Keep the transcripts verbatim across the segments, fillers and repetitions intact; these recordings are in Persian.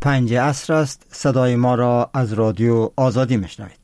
پنج عصر است. صدای ما را از رادیو آزادی میشنوید.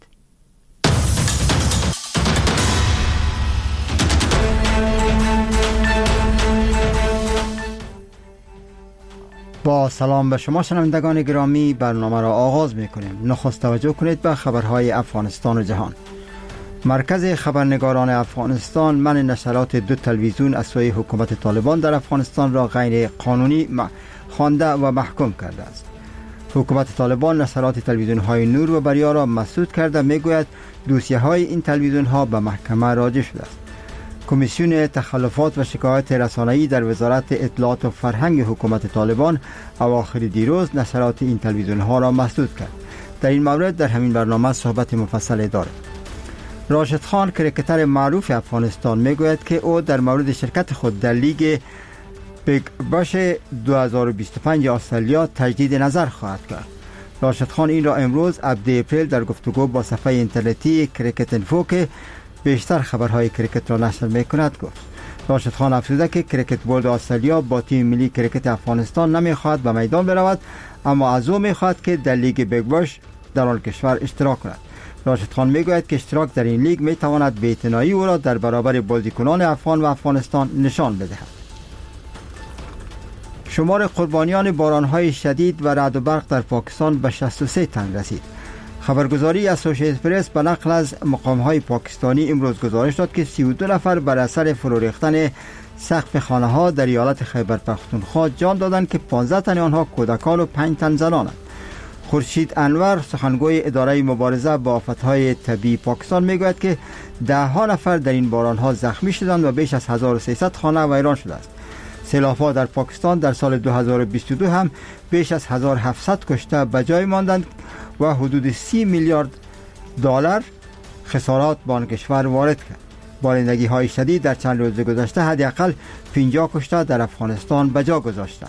با سلام به شما شنوندگان گرامی، برنامه را آغاز میکنیم. نخست توجه کنید به خبرهای افغانستان و جهان. مرکز خبرنگاران افغانستان منع نشرات دو تلویزیون از سوی حکومت طالبان در افغانستان را غیر قانونی خوانده و محکوم کرده است. حکومت طالبان نشرات تلویزیون های نور و بریا را مسدود کرده، میگوید دوسیه های این تلویزیون ها به محکمه راجع شده است. کمیسیون تخلفات و شکایت رسانه‌ای در وزارت اطلاعات و فرهنگ حکومت طالبان اواخر دیروز نشرات این تلویزیون ها را مسدود کرد. در این مورد در همین برنامه صحبت مفصل داریم. راشد خان، کرکتر معروف افغانستان، میگوید که او در مورد شرکت خود در لیگ بیگ باش دو هزار و بیست و پنج استرالیا تجدید نظر خواهد کرد. راشد خان این را امروز هفدهم اپریل در گفتگو با صفحه اینترنتی کرکت انفو که بیشتر خبرهای کرکت را نشر میکند گفت. راشد خان افزوده که کرکت بورد استرالیا با تیم ملی کرکت افغانستان نمیخواهد به میدان برود، اما از او میخواهد که در لیگ بیگ باش در آن کشور اشتراک کند. راشد خان میگوید که اشتراک در این لیگ میتواند بی‌اعتنایی او را در برابر بازیکنان افغان و افغانستان نشان بدهد. شمار قربانیان بارانهای شدید و رعد و برق در پاکستان به شصت و سه تن رسید. خبرگزاری اسوسییتد پرس به نقل از مقامهای پاکستانی امروز گزارش داد که سی و دو نفر بر اثر فرو ریختن سقف خانه ها در ایالت خیبر پختونخوا جان دادند که پانزده تن آنها کودکان و پنج تن زنانند. خورشید انور، سخنگوی اداره مبارزه با آفت‌های طبیعی پاکستان، میگوید که ده ها نفر در این بارانها زخمی شدند و بیش از هزار و سیصد خانه ویران شده است. سیلاب‌ها در پاکستان در سال دو هزار و بیست و دو هم بیش از هزار و هفتصد کشته به جای ماندند و حدود سی میلیارد دلار خسارات به آن کشور وارد کرد. بارندگی های شدید در چند روز گذشته حداقل پنجاه کشته در افغانستان به جا گذاشتند.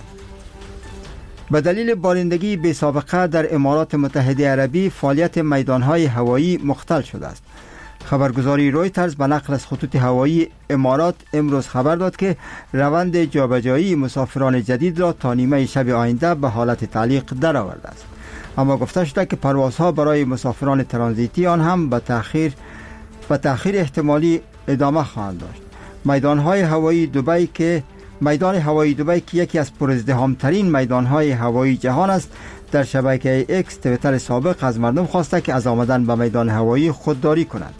به دلیل بارندگی بی سابقه در امارات متحده عربی فعالیت میدانهای هوایی مختل شده است. خبرگزاری رویترز به نقل از خطوط هوایی امارات امروز خبر داد که روند جابجایی مسافران جدید را تا نیمه شب آینده به حالت تعلیق درآورده است. اما گفته شده که پروازها برای مسافران ترانزیتی آن هم به تأخیر به تأخیر احتمالی ادامه خواهند داشت. میدانهای هوایی دبی که میدان هوایی دبی که یکی از پرازدحام‌ترین میدانهای هوایی جهان است، در شبکه ایکس توییتر سابق از مردم خواسته که از آمدن به میدان هوایی خودداری کنند.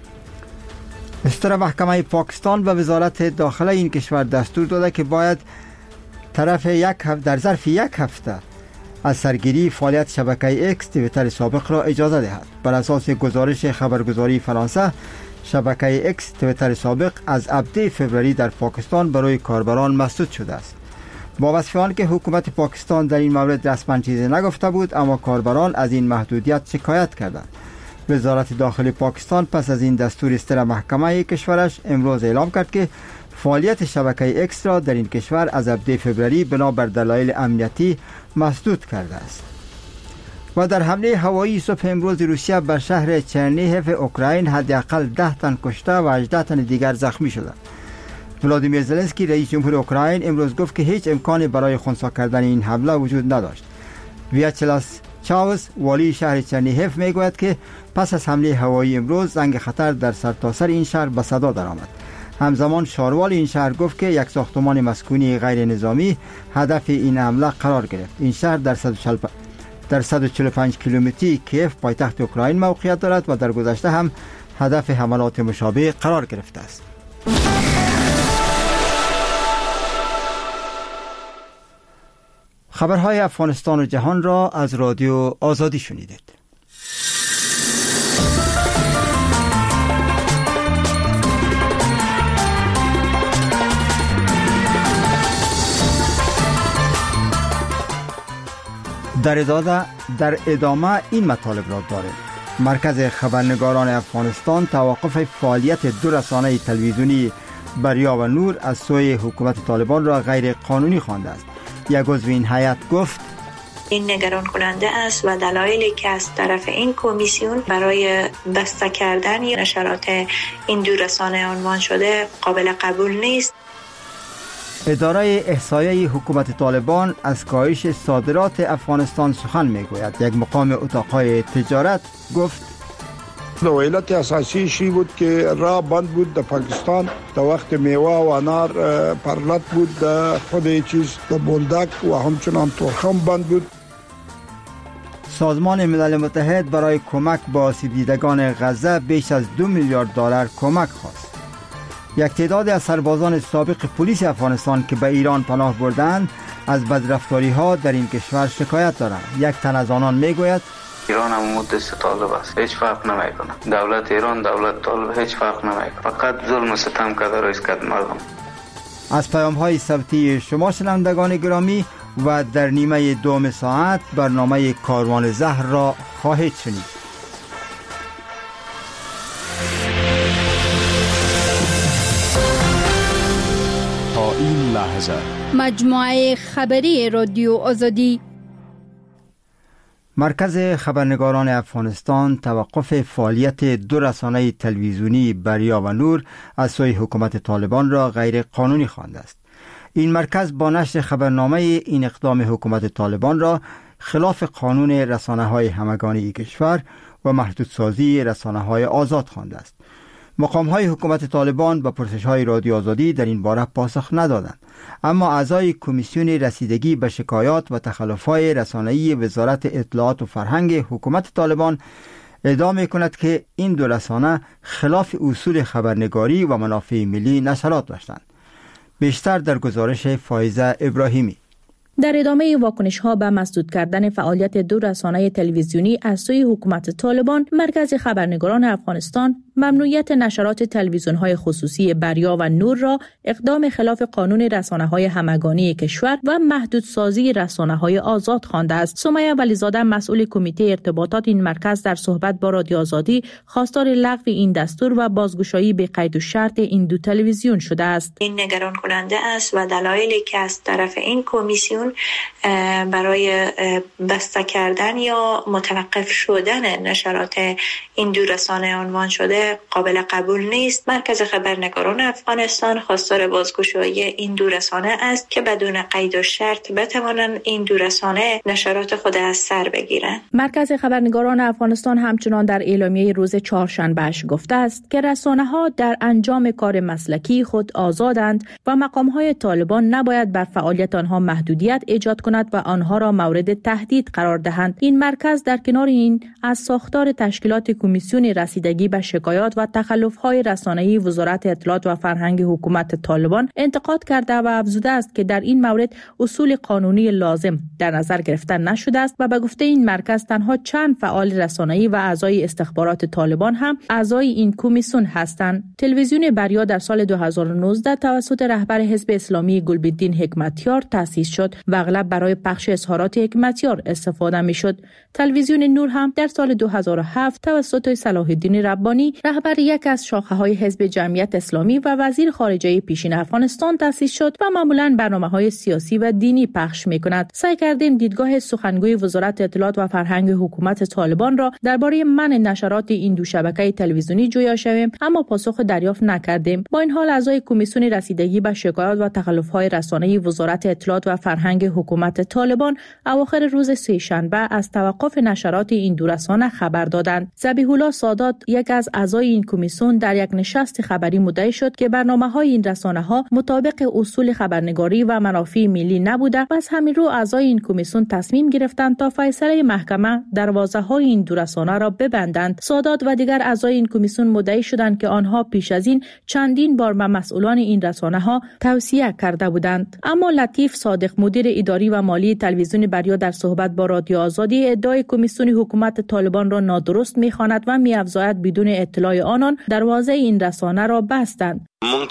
مستر محکمه پاکستان به وزارت داخله این کشور دستور داده که باید طرف یک هفته در ظرف یک هفته از سرگیری فعالیت شبکه ایکس توییتر سابق را اجازه دهد. بر اساس گزارش خبرگزاری فرانسه، شبکه ایکس توییتر سابق از هفدهم فوریه در پاکستان برای کاربران مسدود شده است. با وصف آن که حکومت پاکستان در این مورد رسما چیزی نگفته بود، اما کاربران از این محدودیت شکایت کردند. وزارت داخلی پاکستان پس از این دستور استر محکمه کشورش امروز اعلام کرد که فعالیت شبکه ایکس را در این کشور از هفدهم فوریه بنابر دلایل امنیتی مسدود کرده است. و در حمله هوایی صبح امروز روسیه بر شهر چرنیهف اوکراین حداقل ده تن کشته و هجده تن دیگر زخمی شدند. ولادیمیر زلنسکی رئیس جمهور اوکراین امروز گفت که هیچ امکانی برای خنثی کردن این حمله وجود نداشت. ویاچلاس چاوس، والی شهر چرنیهف، میگوید که پس از حمله هوایی امروز زنگ خطر در سرتاسر این شهر به صدا درآمد. همزمان شاروال این شهر گفت که یک ساختمان مسکونی غیر نظامی هدف این حمله قرار گرفت. این شهر در در صد و چهل و پنج کیلومتری کیف پایتخت اوکراین موقعیت دارد و در گذشته هم هدف حملات مشابه قرار گرفته است. خبرهای افغانستان و جهان را از رادیو آزادی شنیدید. در ادامه در ادامه این مطالب را داریم. مرکز خبرنگاران افغانستان توقف فعالیت دو رسانه تلویزیونی بریا و نور از سوی حکومت طالبان را غیر قانونی خوانده است. یک عضو این هیئت گفت این نگران کننده است و دلایلی که از طرف این کمیسیون برای بسته کردن نشرات این دو رسانه عنوان شده قابل قبول نیست. اداره احصایه حکومت طالبان از کاهش صادرات افغانستان سخن میگوید. یک مقام اتاقهای تجارت گفت دو علت اساسی شی بود که راه بند بود در پاکستان در وقت میوه و انار پرلت بود، در خود چیز در بولدک و همچنان ترخم بند بود. سازمان ملل متحد برای کمک به آسیب دیدگان غزه بیش از دو میلیارد دلار کمک خواست. یک تعداد از سربازان سابق پلیس افغانستان که به ایران پناه بردند از بدرفتاری ها در این کشور شکایت دارند. یک تن از آنان میگوید ایران هم دست طالب است، هیچ فرق نمیکنه. دولت ایران دولت طالب هیچ فرق نمیکنه، فقط ظلم و ستم کرده رئیس کد مردم. از پیام های صوتی شما شنوندگان گرامی و در نیمه دوم ساعت برنامه کاروان زهر را خواهید شنید. تا این لحظه مجموعه خبری رادیو آزادی. مرکز خبرنگاران افغانستان توقف فعالیت دو رسانه تلویزیونی بریا و نور از سوی حکومت طالبان را غیر قانونی خوانده است. این مرکز با نشر خبرنامه این اقدام حکومت طالبان را خلاف قانون رسانه‌های همگانی کشور و محدودسازی رسانه‌های آزاد خوانده است. مقام‌های حکومت طالبان با پرسش‌های رادیو آزادی در این باره پاسخ ندادند، اما اعضای کمیسیون رسیدگی به شکایات و تخلف‌های رسانه‌ای وزارت اطلاعات و فرهنگ حکومت طالبان ادعا می‌کند که این دو رسانه خلاف اصول خبرنگاری و منافع ملی نشرات داشتند. بیشتر در گزارش فائزه ابراهیمی. در ادامه واکنش‌ها به مسدود کردن فعالیت دو رسانه تلویزیونی از سوی حکومت طالبان، مرکز خبرنگاران افغانستان ممنوعیت نشرات تلویزیون‌های خصوصی بریا و نور را اقدام خلاف قانون رسانه‌های همگانی کشور و محدودسازی رسانه‌های آزاد خوانده است. سمیه ولیزاده مسئول کمیته ارتباطات این مرکز در صحبت با رادیو آزادی خواستار لغو این دستور و بازگشایی به قید و شرط این دو تلویزیون شده است. این نگران کننده است و دلایلی که از طرف این کمیسیون برای بسته کردن یا متوقف شدن نشرات این دو رسانه عنوان شده قابل قبول نیست. مرکز خبرنگاران افغانستان خواستار بازگشایی این دو رسانه است که بدون قید و شرط بتوانند این دو رسانه نشرات خود از سر بگیرند. مرکز خبرنگاران افغانستان همچنان در اعلامیه روز چهارشنبهش گفته است که رسانه‌ها در انجام کار مسلکی خود آزادند و مقام‌های طالبان نباید بر فعالیت آنها محدودیت ایجاد کند و آنها را مورد تهدید قرار دهند. این مرکز در کنار این از ساختار تشکیلات کمیسیون رسیدگی به شکایات و تخلف‌های رسانه‌ای وزارت اطلاعات و فرهنگ حکومت طالبان انتقاد کرده و افزوده است که در این مورد اصول قانونی لازم در نظر گرفته نشده است و به گفته این مرکز تنها چند فعال رسانه‌ای و اعضای استخبارات طالبان هم اعضای این کمیسیون هستند. تلویزیون بریا در سال دو هزار و نوزده توسط رهبر حزب اسلامی گلبدین حکمتیار تأسیس شد و اغلب برای پخش اظهارات حکمتیار استفاده می‌شد. تلویزیون نور هم در سال دو هزار و هفت توسط صلاح الدین ربانی رهبر یک از شاخه‌های حزب جمعیت اسلامی و وزیر خارجه پیشین افغانستان تأسیس شد و معمولاً برنامه‌های سیاسی و دینی پخش می‌کند. سعی کردیم دیدگاه سخنگوی وزارت اطلاعات و فرهنگ حکومت طالبان را درباره منع نشرات این دو شبکه تلویزیونی جویا شویم، اما پاسخ دریافت نکردیم. با این حال اعضای کمیسیون رسیدگی به شکایات و تخلف‌های رسانه‌ای وزارت اطلاعات و فرهنگ حکومت طالبان اواخر روز سه‌شنبه از توقف نشرات این دو رسانه خبر دادند. ذبیح الله سادات یک از اعضای این کمیسیون در یک نشست خبری مدعی شد که برنامه‌های این رسانه‌ها مطابق اصول خبرنگاری و منافع ملی نبوده و از همین رو اعضای این کمیسیون تصمیم گرفتند تا فیصله محکمه دروازه‌های این دو رسانه را ببندند. سادات و دیگر اعضای این کمیسیون مدعی شدند که آنها پیش از این چندین بار به مسئولان این رسانه‌ها توصیه کرده بودند. اما لطیف صادق مدیر اداری و مالی تلویزیون بریا در صحبت با رادیو آزادی ادعای کمیسیون حکومت طالبان را نادرست می‌خواند و می‌افزاید بدون اطلاع آنان دروازه این رسانه را بستند.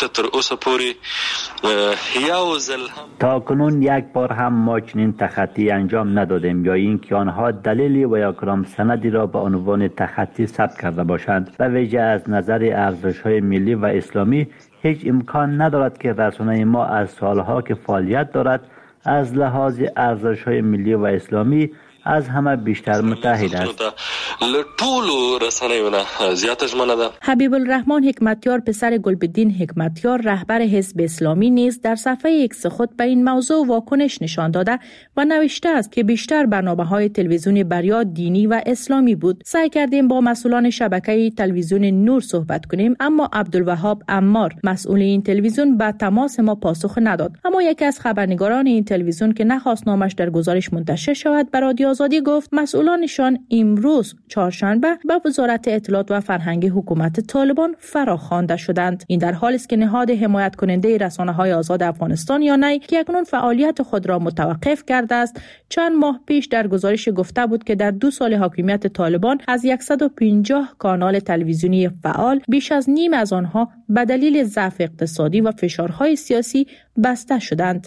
تا کنون یک بار هم ما چنین تخطی انجام ندادیم یا اینکه آنها دلیلی و یا کدام سندی را به عنوان تخطی ثبت کرده باشند. و ویژه از نظر ارزش‌های ملی و اسلامی هیچ امکان ندارد که رسانه ما از سالها که فعالیت دارد از لحاظ ارزش‌های ملی و اسلامی از همه بیشتر متحد است. لټولو رسنیونه زیات ژمنه ده. حبیب الرحمن حکمتیار پسر گلبدین حکمتیار رهبر حزب اسلامی نیز در صفحه ایکس خود به این موضوع واکنش نشان داده و نوشته است که بیشتر برنامه‌های تلویزیون بریا دینی و اسلامی بود. سعی کردیم با مسئولان شبکه تلویزیون نور صحبت کنیم، اما عبدالوهاب عمار مسئول این تلویزیون به تماس ما پاسخ نداد. اما یکی از خبرنگاران این تلویزیون که نخواست نامش در گزارش منتشر شود به رادیو آزادی گفت مسئولانشان امروز چهارشنبه به وزارت اطلاعات و فرهنگ حکومت طالبان فراخوانده شدند. این در حالی است که نهاد حمایت کننده رسانه‌های آزاد افغانستان یا نی که اکنون فعالیت خود را متوقف کرده است، چند ماه پیش در گزارش گفته بود که در دو سال حاکمیت طالبان از صد و پنجاه کانال تلویزیونی فعال بیش از نیم از آنها به دلیل ضعف اقتصادی و فشارهای سیاسی بسته شدند.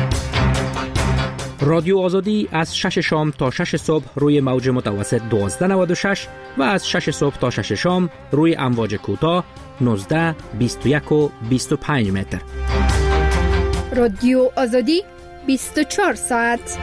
رادیو آزادی از شش شام تا شش صبح روی موج متوسط دوازده نود و شش و از شش صبح تا شش شام روی امواج کوتاه نوزده، بیست و یک و بیست و پنج متر. رادیو آزادی بیست و چهار ساعت.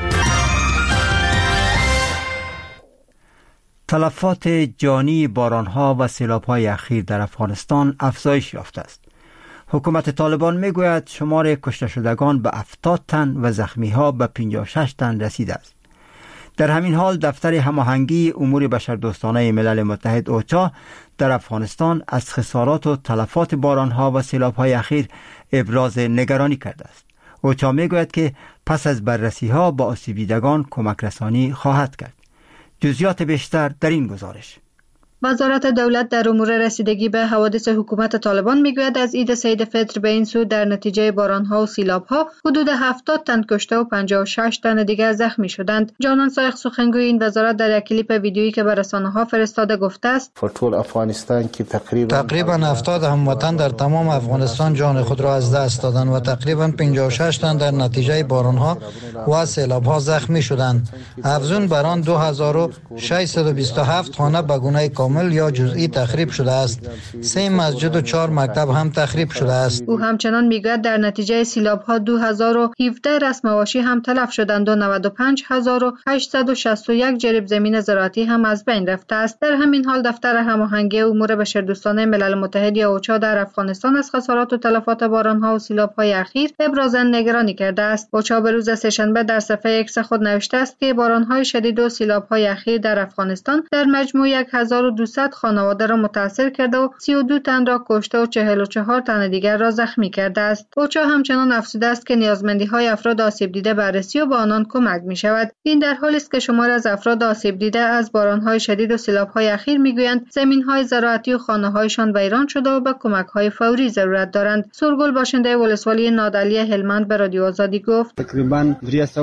تلفات جانی بارانها و سیلاب‌های اخیر در افغانستان افزایش یافته است. حکومت طالبان میگوید شمار کشته شدگان به هفتاد تن و زخمی‌ها به پنجاه و شش تن رسیده است. در همین حال دفتر هماهنگی امور بشردوستانه ملل متحد اوچا در افغانستان از خسارات و تلفات بارانها و سیلاب‌های اخیر ابراز نگرانی کرده است. اوچا میگوید که پس از بررسی‌ها با آسیب دیدگان کمک رسانی خواهد کرد. جزئیات بیشتر در این گزارش. وزارت دولت در امور رسیدگی به حوادث حکومت طالبان میگوید از عید سید فطر به این سو در نتیجه بارانها و سیلابها حدود هفتاد تن کشته و پنجاه و شش تن دیگر زخمی شدند. جانان سایق سخنگوی این وزارت در یک کلیپ ویدیویی که به رسانه‌ها فرستاده گفته است فتول افغانستان که تقریبا تقریبا هفتاد هموطن در تمام افغانستان جان خود را از دست دادند و تقریبا پنجاه و شش تن در نتیجه بارانها و سیلابها زخمی شدند. افزون بر آن دو هزار و ششصد و بیست و هفت خانه به گونه کامل یا جزئی تخریب شده است. سه مسجد و چهار مکتب هم تخریب شده است. او همچنان میگوید در نتیجه سیلاب‌ها دو هزار و هفده رسم مواشی هم تلف شدند و نود و پنج هزار و هشتصد و شصت و یک جریب زمین زراعتی هم از بین رفته است. در همین حال دفتر هماهنگی امور بشردوستانه ملل متحد یا اوچا در افغانستان از خسارات و تلفات باران‌ها و سیلاب‌های اخیر ابراز نگرانی کرده است. اوچا به روز سه‌شنبه در صفحه ایکس خود نوشته است که باران‌های شدید و سیلاب‌های اخیر در افغانستان در مجموع هزار و دویست خانواده را متاثر کرده و سی و دو تن را کشته و چهل و چهار تن دیگر را زخمی کرده است. اوچا همچنان افزوده است که نیازمندی‌های افراد آسیب دیده بررسی و به آنان کمک می‌شود. این در حالی است که شمار از افراد آسیب دیده از باران‌های شدید و سیلاب‌های اخیر می‌گویند زمین‌های زراعتی و خانه‌هایشان ویران شده و به کمک‌های فوری ضرورت دارند. سورگل باشنده ولسوالی نادعلی هلمند به رادیو آزادی گفت تقریباً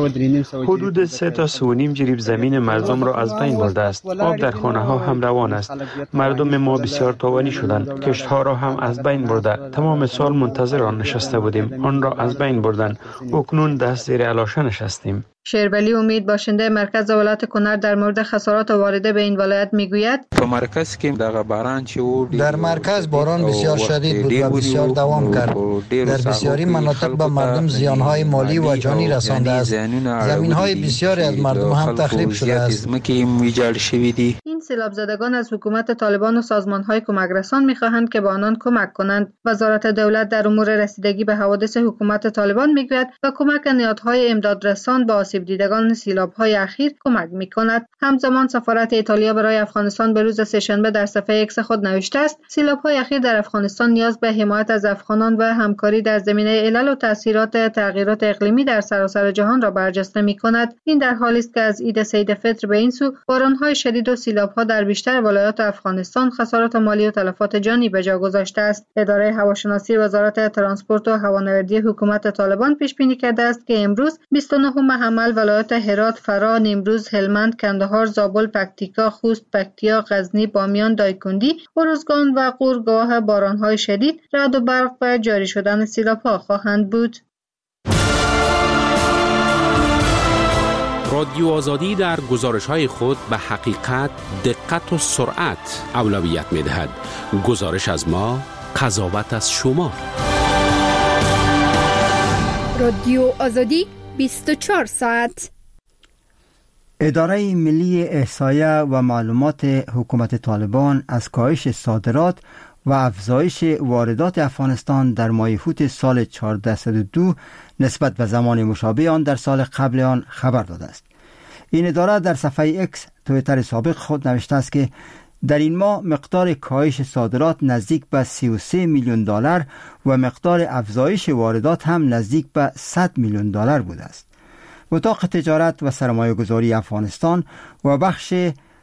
حدود سه تا سه و نیم جریب زمین مردم را از بین برده است. آب در خانه‌ها هم روان است. مردم ما بسیار تاوانی شدند. کشت‌ها را هم از بین برده. تمام سال منتظر آن نشسته بودیم. آن را از بین بردند. اکنون دست زیر علاشه نشستیم. شیرولی امید باشنده مرکز ولایت کنر در مورد خسارات وارده به این ولایت میگوید په مرکز کې دغه باران چې و در مرکز باران بسیار شدید بود و بسیار دوام کرد. در بسیاری مناطق به مردم زیانهای مالی و جانی رسانده است. زمینهای بسیاری از مردم هم تخریب شده است. این سیلاب زدگان از حکومت طالبان و سازمانهای کمک رسان میخواهند که به آنان کمک کنند. وزارت دولت در امور رسیدگی به حوادث حکومت طالبان میگوید به کمک نهادهای امدادرسان با آسیب دیدگان سیلاب‌های اخیر کمک می‌کند. همزمان سفارت ایتالیا برای افغانستان به روز سه‌شنبه در صفحه ایکس خود نوشته است سیلاب‌های اخیر در افغانستان نیاز به حمایت از افغانان و همکاری در زمینه علل و تأثیرات تغییرات اقلیمی در سراسر جهان را برجسته می‌کند. این در حالی است که از عید سید فطر به این سو باران‌های شدید و سیلاب‌ها در بیشتر ولایات افغانستان خسارات مالی و تلفات جانی به جا گذاشته است. اداره هواشناسی وزارت ترانسپورت و هوانوردی حکومت طالبان پیش بینی کرده است که امروز بیست و نهم حمل ولایات هرات، فرا، نیمروز، هلمند، کندهار، زابل، پکتیکا، خوست، پکتیا، غزنی، بامیان، دایکندی، ارزگان و غور گواه باران‌های شدید، رعد و برق و جاری شدن سیلاب‌ها خواهند بود. رادیو آزادی در گزارش‌های خود به حقیقت، دقت و سرعت اولویت می‌دهد. گزارش از ما، قضاوت از شما. رادیو آزادی بیست و چهار ساعت. اداره ملی احصایه و معلومات حکومت طالبان از کاهش صادرات و افزایش واردات افغانستان در ماه اوت سال هزار و چهارصد و دو نسبت به زمان مشابه آن در سال قبل آن خبر داده است. این اداره در صفحه اکس توییتر سابق خود نوشته است که در این ماه مقدار کاهش صادرات نزدیک به سی و سه میلیون دلار و مقدار افزایش واردات هم نزدیک به صد میلیون دلار بوده است. اتاق تجارت و سرمایه گذاری افغانستان و بخش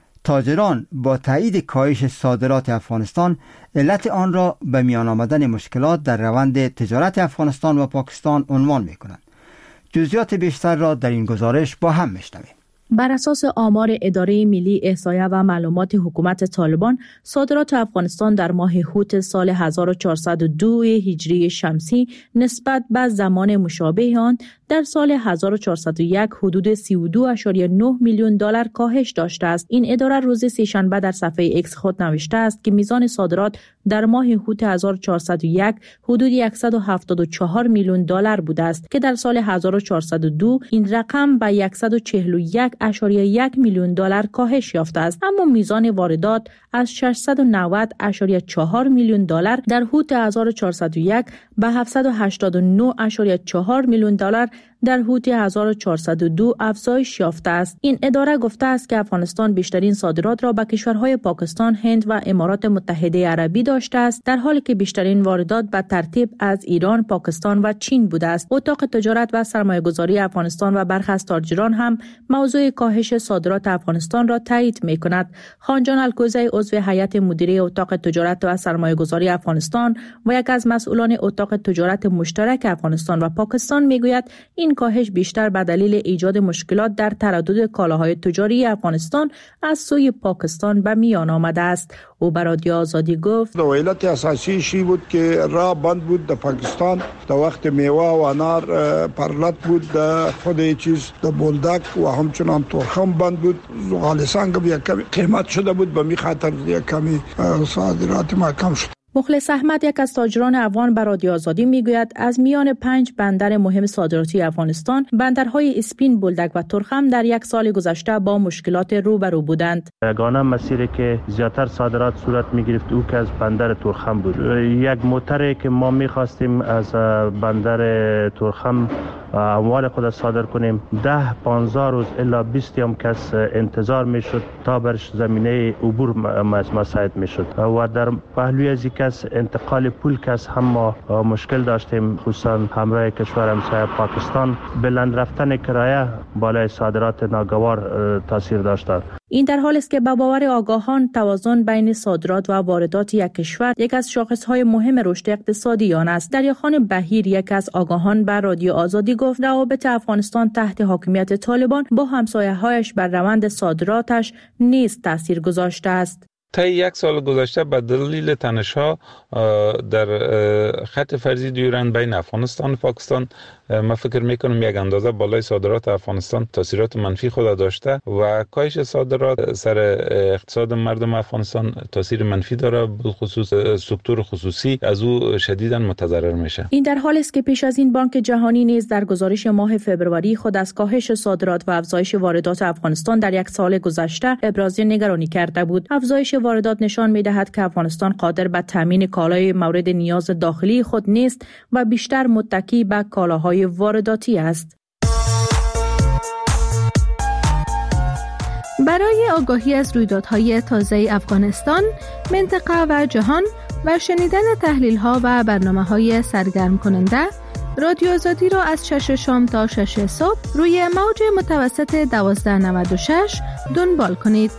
تاجران با تایید کاهش صادرات افغانستان علت آن را به میان آمدن مشکلات در روند تجارت افغانستان و پاکستان عنوان می کنند. جزئیات بیشتر را در این گزارش با هم میشنویم. بر اساس آمار اداره ملی احصایه و معلومات حکومت طالبان، صادرات افغانستان در ماه اوت سال هزار و چهارصد و دو هجری شمسی نسبت به زمان مشابه آن در سال هزار و چهارصد و یک حدود سی و دو ممیز نه میلیون دلار کاهش داشته است. این اداره روز سه‌شنبه در صفحه اکس خود نوشته است که میزان صادرات در ماه اوت هزار و چهارصد و یک حدود صد و هفتاد و چهار میلیون دلار بوده است که در سال هزار و چهارصد و دو این رقم به صد و چهل و یک ممیز یک میلیون دلار کاهش یافته است. اما میزان واردات از ششصد و نود ممیز چهار میلیون دلار در اوت هزار و چهارصد و یک به هفتصد و هشتاد و نه ممیز چهار میلیون دلار در اوت هزار و چهارصد و دو افزایش یافته است. این اداره گفته است که افغانستان بیشترین صادرات را به کشورهای پاکستان، هند و امارات متحده عربی داشته است، در حالی که بیشترین واردات به ترتیب از ایران، پاکستان و چین بوده است. اتاق تجارت و سرمایه‌گذاری افغانستان و برخی از تاجران هم موضوع کاهش صادرات افغانستان را تایید می‌کند. خانجان الکوزی، عضو هیئت مدیره اتاق تجارت و سرمایه‌گذاری افغانستان و یک از مسئولان اتاق تجارت مشترک افغانستان و پاکستان میگوید این کاهش بیشتر به دلیل ایجاد مشکلات در تردد کالاهای تجاری افغانستان از سوی پاکستان به میان آمده است. او به رادیو آزادی گفت علت اساسی شی بود که راه بند بود در پاکستان در وقت میوه و انار پرلت بود، در خود چیز در بولدک و همچنان ترخم بند بود. غالسان که کمی قیمت شده بود، به می خاطر کمی صادرات ما کم شد. مخلص احمد، یک از تاجران افغان، به رادیو آزادی میگوید از میان پنج بندر مهم صادراتی افغانستان، بندرهای اسپین، بولدک و ترخم در یک سال گذشته با مشکلات روبرو بودند. یگانه مسیری که زیاتر صادرات صورت میگرفت او که از بندر ترخم بود. یک موتری که ما میخواستیم از بندر ترخم اموال خود صادر کنیم، ده پانزده روز الا بیست هم کس انتظار میشد تا برش زمینه عبور مساعد میشد و در پهلوی از یک از انتقال پول کس هم ما مشکل داشتیم، خصوصا همراه کشور همسایه پاکستان. بلند رفتن کرایه بالای صادرات ناگوار تاثیر داشته. این در حالی است که به باور آگاهان توازن بین صادرات و واردات یک کشور یک از شاخصهای مهم رشد اقتصادی آن است. دریاخان بهیر، یک از آگاهان، بر رادیو آزادی گفت روابط افغانستان تحت حاکمیت طالبان با همسایه‌هایش بر روند صادراتش نیز تاثیر گذاشته است. تا یک سال گذشته به دلیل تنش‌ها در خط فرضی دیورند بین افغانستان و پاکستان، من فکر میکنم یک اندازه بالای صادرات افغانستان تاثیرات منفی خود داشته و کاهش صادرات سر اقتصاد مردم افغانستان تاثیر منفی داره، بخصوص سکتور خصوصی از او شدیداً متضرر میشه. این در حالی است که پیش از این بانک جهانی نیز در گزارش ماه فوریه خود از کاهش صادرات و افزایش واردات افغانستان در یک سال گذشته ابراز نگرانی کرده بود. افزایش واردات نشان می‌دهد که افغانستان قادر به تامین کالای مورد نیاز داخلی خود نیست و بیشتر متکی به کالاهای وارداتی است. برای آگاهی از رویدادهای تازه افغانستان، منطقه و جهان و شنیدن تحلیل‌ها و برنامه‌های سرگرم کننده، رادیو آزادی را از شش شام تا شش صبح روی موج متوسط دوازده نود و شش دنبال کنید.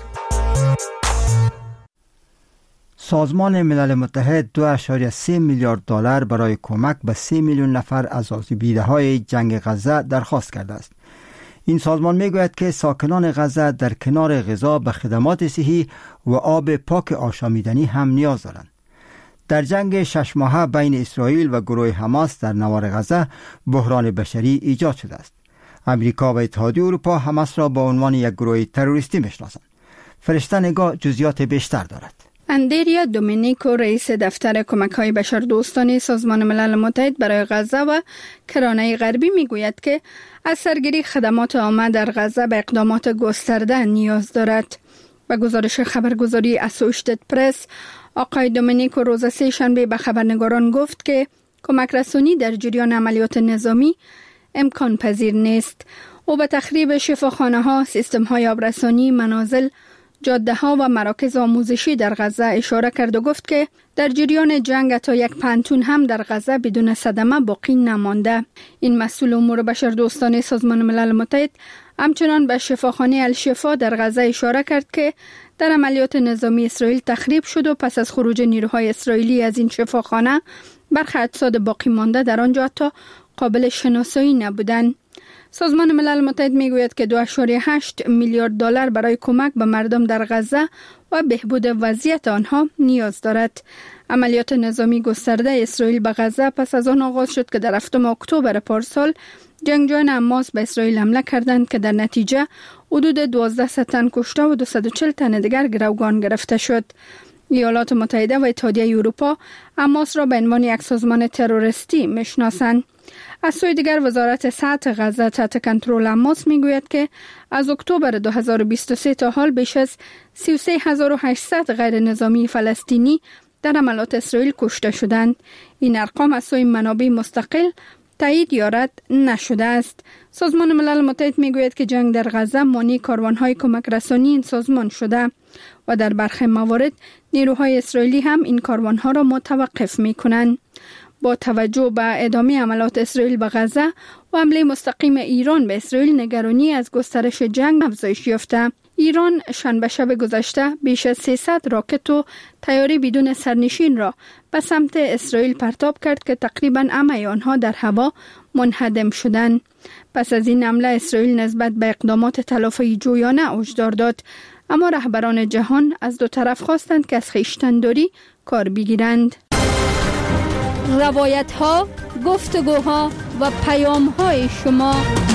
سازمان ملل متحد دو ممیز سه میلیارد دلار برای کمک به سه میلیون نفر از آسیب‌دیده‌های جنگ غزه درخواست کرده است. این سازمان میگوید که ساکنان غزه در کنار غذا به خدمات صحی و آب پاک آشامیدنی هم نیاز دارند. در جنگ شش ماهه بین اسرائیل و گروه حماس در نوار غزه بحران بشری ایجاد شده است. امریکا و اتحادیه اروپا حماس را با عنوان یک گروه تروریستی میشناسند. فرشته نگاه جزئیات بیشتر دارد. اندریا دومینیکو رئیس دفتر کمک‌های بشردوستانه سازمان ملل متحد برای غزه و کرانه غربی میگوید که از سرگیری خدمات عامه در غزه به اقدامات گسترده نیاز دارد. و گزارش خبرگزاری اسوشیتد پرس، آقای دومینیکو روز سه شنبه به خبرنگاران گفت که کمک رسانی در جریان عملیات نظامی امکان پذیر نیست. او به تخریب شفاخانه ها، سیستم های آبرسانی، منازل، جاده ها و مراکز آموزشی در غزه اشاره کرد و گفت که در جریان جنگ تا یک پانتون هم در غزه بدون صدمه باقی نمانده. این مسئول امور بشردوستانه سازمان ملل متحد همچنان به شفاخانه الشفا در غزه اشاره کرد که در عملیات نظامی اسرائیل تخریب شد و پس از خروج نیروهای اسرائیلی از این شفاخانه برخی اجساد باقی مانده در آنجا تا قابل شناسایی نبودند. سازمان ملل متحد میگوید که دو ممیز هشت میلیارد دلار برای کمک به مردم در غزه و بهبود وضعیت آنها نیاز دارد. عملیات نظامی گسترده اسرائیل به غزه پس از آن آغاز شد که در هفتم اکتبر پارسال جنگجویان حماس به اسرائیل حمله کردند که در نتیجه حدود دوازده صد تن کشته و دویست و چهل تن دیگر گروگان گرفته شد. ایالات متحده و اتحادیه اروپا حماس را به عنوان یک سازمان تروریستی میشناسند. از سوی دیگر وزارت صحت غزه تحت کنترل حماس میگوید که از اکتبر دو هزار و بیست و سه تا حال بیش از سی و سه هزار و هشتصد غیر نظامی فلسطینی در عملیات اسرائیل کشته شدند. این ارقام از سوی منابع مستقل تایید یا رد نشده است. سازمان ملل متحد میگوید که جنگ در غزه مانع کاروانهای کمک رسانی این سازمان شده و در برخی موارد نیروهای اسرائیلی هم این کاروانها را متوقف میکنند. با توجه به ادامه عملیات اسرائیل به غزه و حمله مستقیم ایران به اسرائیل، نگرانی از گسترش جنگ افزایش یافته. ایران شنبه شب گذشته بیش از سیصد راکت و طیاره بدون سرنشین را به سمت اسرائیل پرتاب کرد که تقریباً همه آنها در هوا منهدم شدند. پس از این حمله اسرائیل نسبت به اقدامات تلافی جویانه هشدار داد، اما رهبران جهان از دو طرف خواستند که از خویشتن‌داری کار بگیرند. روایت ها، گفتگوها و پیام های شما.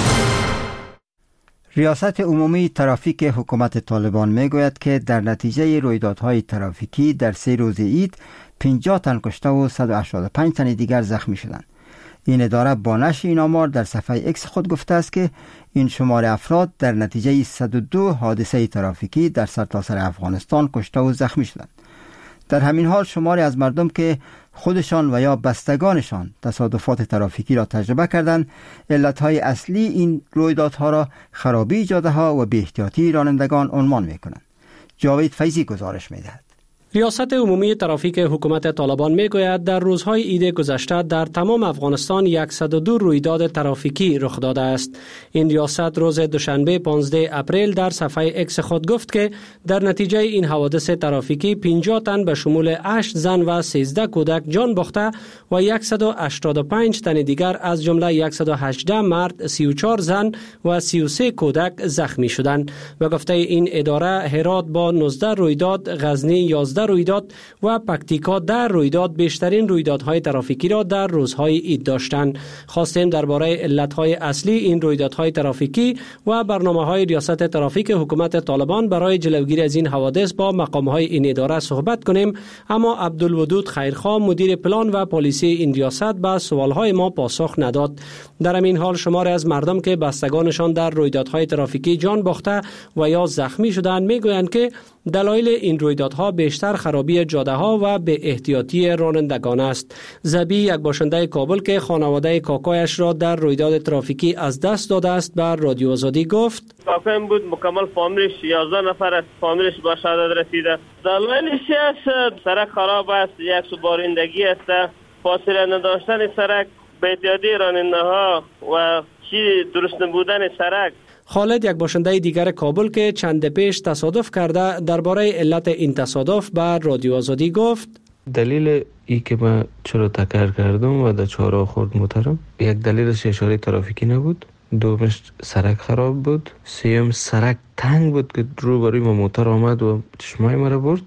ریاست عمومی ترافیک حکومت طالبان میگوید که در نتیجه رویدادهای ترافیکی در سه روز عید پنجاه تن کشته و صد و هشتاد و پنج تن دیگر زخمی شدند. این اداره با نشر این آمار در صفحه اکس خود گفته است که این شمار افراد در نتیجه صد و دو حادثه ترافیکی در سرتاسر افغانستان کشته و زخمی شدند. در همین حال شماری از مردم که خودشان و یا بستگانشان تصادفات ترافیکی را تجربه کردند، علتهای اصلی این رویدادها را خرابی جاده‌ها و بی‌احتیاطی رانندگان عنوان می‌کنند. جاوید فیضی گزارش می‌دهد. ریاست عمومی ترافیک حکومت طالبان میگوید در روزهای عید گذشته در تمام افغانستان صد و دو رویداد ترافیکی رخ داده است. این ریاست روز دوشنبه پانزده اپریل در صفحه اکس خود گفت که در نتیجه این حوادث ترافیکی پنجاه تن به شمول هشت زن و سیزده کودک جان باخته و صد و هشتاد و پنج تن دیگر از جمله صد و هجده مرد، سی و چهار زن و سی و سه کودک زخمی شدند. و گفته این اداره هرات با نوزده رویداد، غزنی یازده رویداد و پکتیکا در رویداد بیشترین رویدادهای ترافیکی را در روزهای عید داشتند. خواستیم درباره علتهای اصلی این رویدادهای ترافیکی و برنامه‌های ریاست ترافیک حکومت طالبان برای جلوگیری از این حوادث با مقام‌های این اداره صحبت کنیم، اما عبدالودود خیرخواه مدیر پلان و پلیسی این ریاست به سوالهای ما پاسخ نداد. در همین حال شماری از مردم که بستگانشان در رویدادهای ترافیکی جان باخته و یا زخمی شدند میگویند که دلایل این رویدادها بیشتر خرابی جاده‌ها و به احتیاطی رانندگان است. زبی، یک باشنده کابل که خانواده کاکایش را در رویداد ترافیکی از دست داده است، بر رادیو آزادی گفت: کاکایم بود، مکمل فامیلش یازده نفر است، فامیلش به شهادت رسیده. دلایلش است سرک خراب است، یک سوبارندگی است، فاصله نداشتن سرک، به احتیاطی راننده‌ها و چی درست نبودن سرک. خالد، یک باشنده دیگر کابل که چند پیش تصادف کرده، درباره علت این تصادف بر رادیو آزادی گفت: دلیل ای که من چرا تکر کردم و در چهارراه خورد موترم، یک دلیلش اشاره ترافیکی نبود، دومش سرک خراب بود، سیوم سرک تنگ بود که روبروی ما موتر آمد و چشمای مرا برد.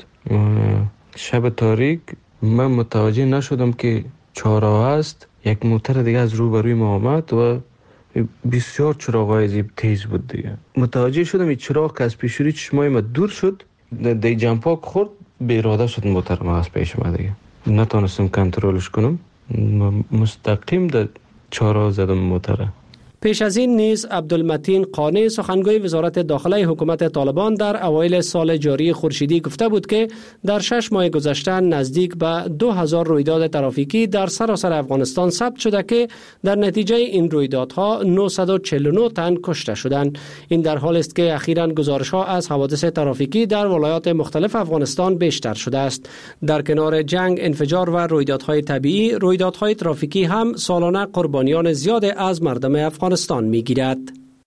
شب تاریک من متوجه نشدم که چهارراه است، یک موتر دیگه از روبروی ما آمد و بسیار چراغ‌های عجیب تیز بود دیگه. متوجه شدم این چراغ که از پیشوری چشمای ما دور شد، دی جمپاک خورد، به اراده شد محترم از پیش ما دیگه نتونستم کنترلش کنم مستقیم در چهار زدم محترم. پیش از این نیز عبدالمتین قانی سخنگوی وزارت داخله حکومت طالبان در اوایل سال جاری خورشیدی گفته بود که در شش ماه گذشته نزدیک به دو هزار رویداد ترافیکی در سراسر افغانستان ثبت شده که در نتیجه این رویدادها نهصد و چهل و نه تن کشته شدند. این در حالی است که اخیراً گزارش‌ها از حوادث ترافیکی در ولایات مختلف افغانستان بیشتر شده است. در کنار جنگ، انفجار و رویدادهای طبیعی، رویدادهای ترافیکی هم سالانه قربانیان زیاد از مردم افغانستان افغانستان می‌گیرد.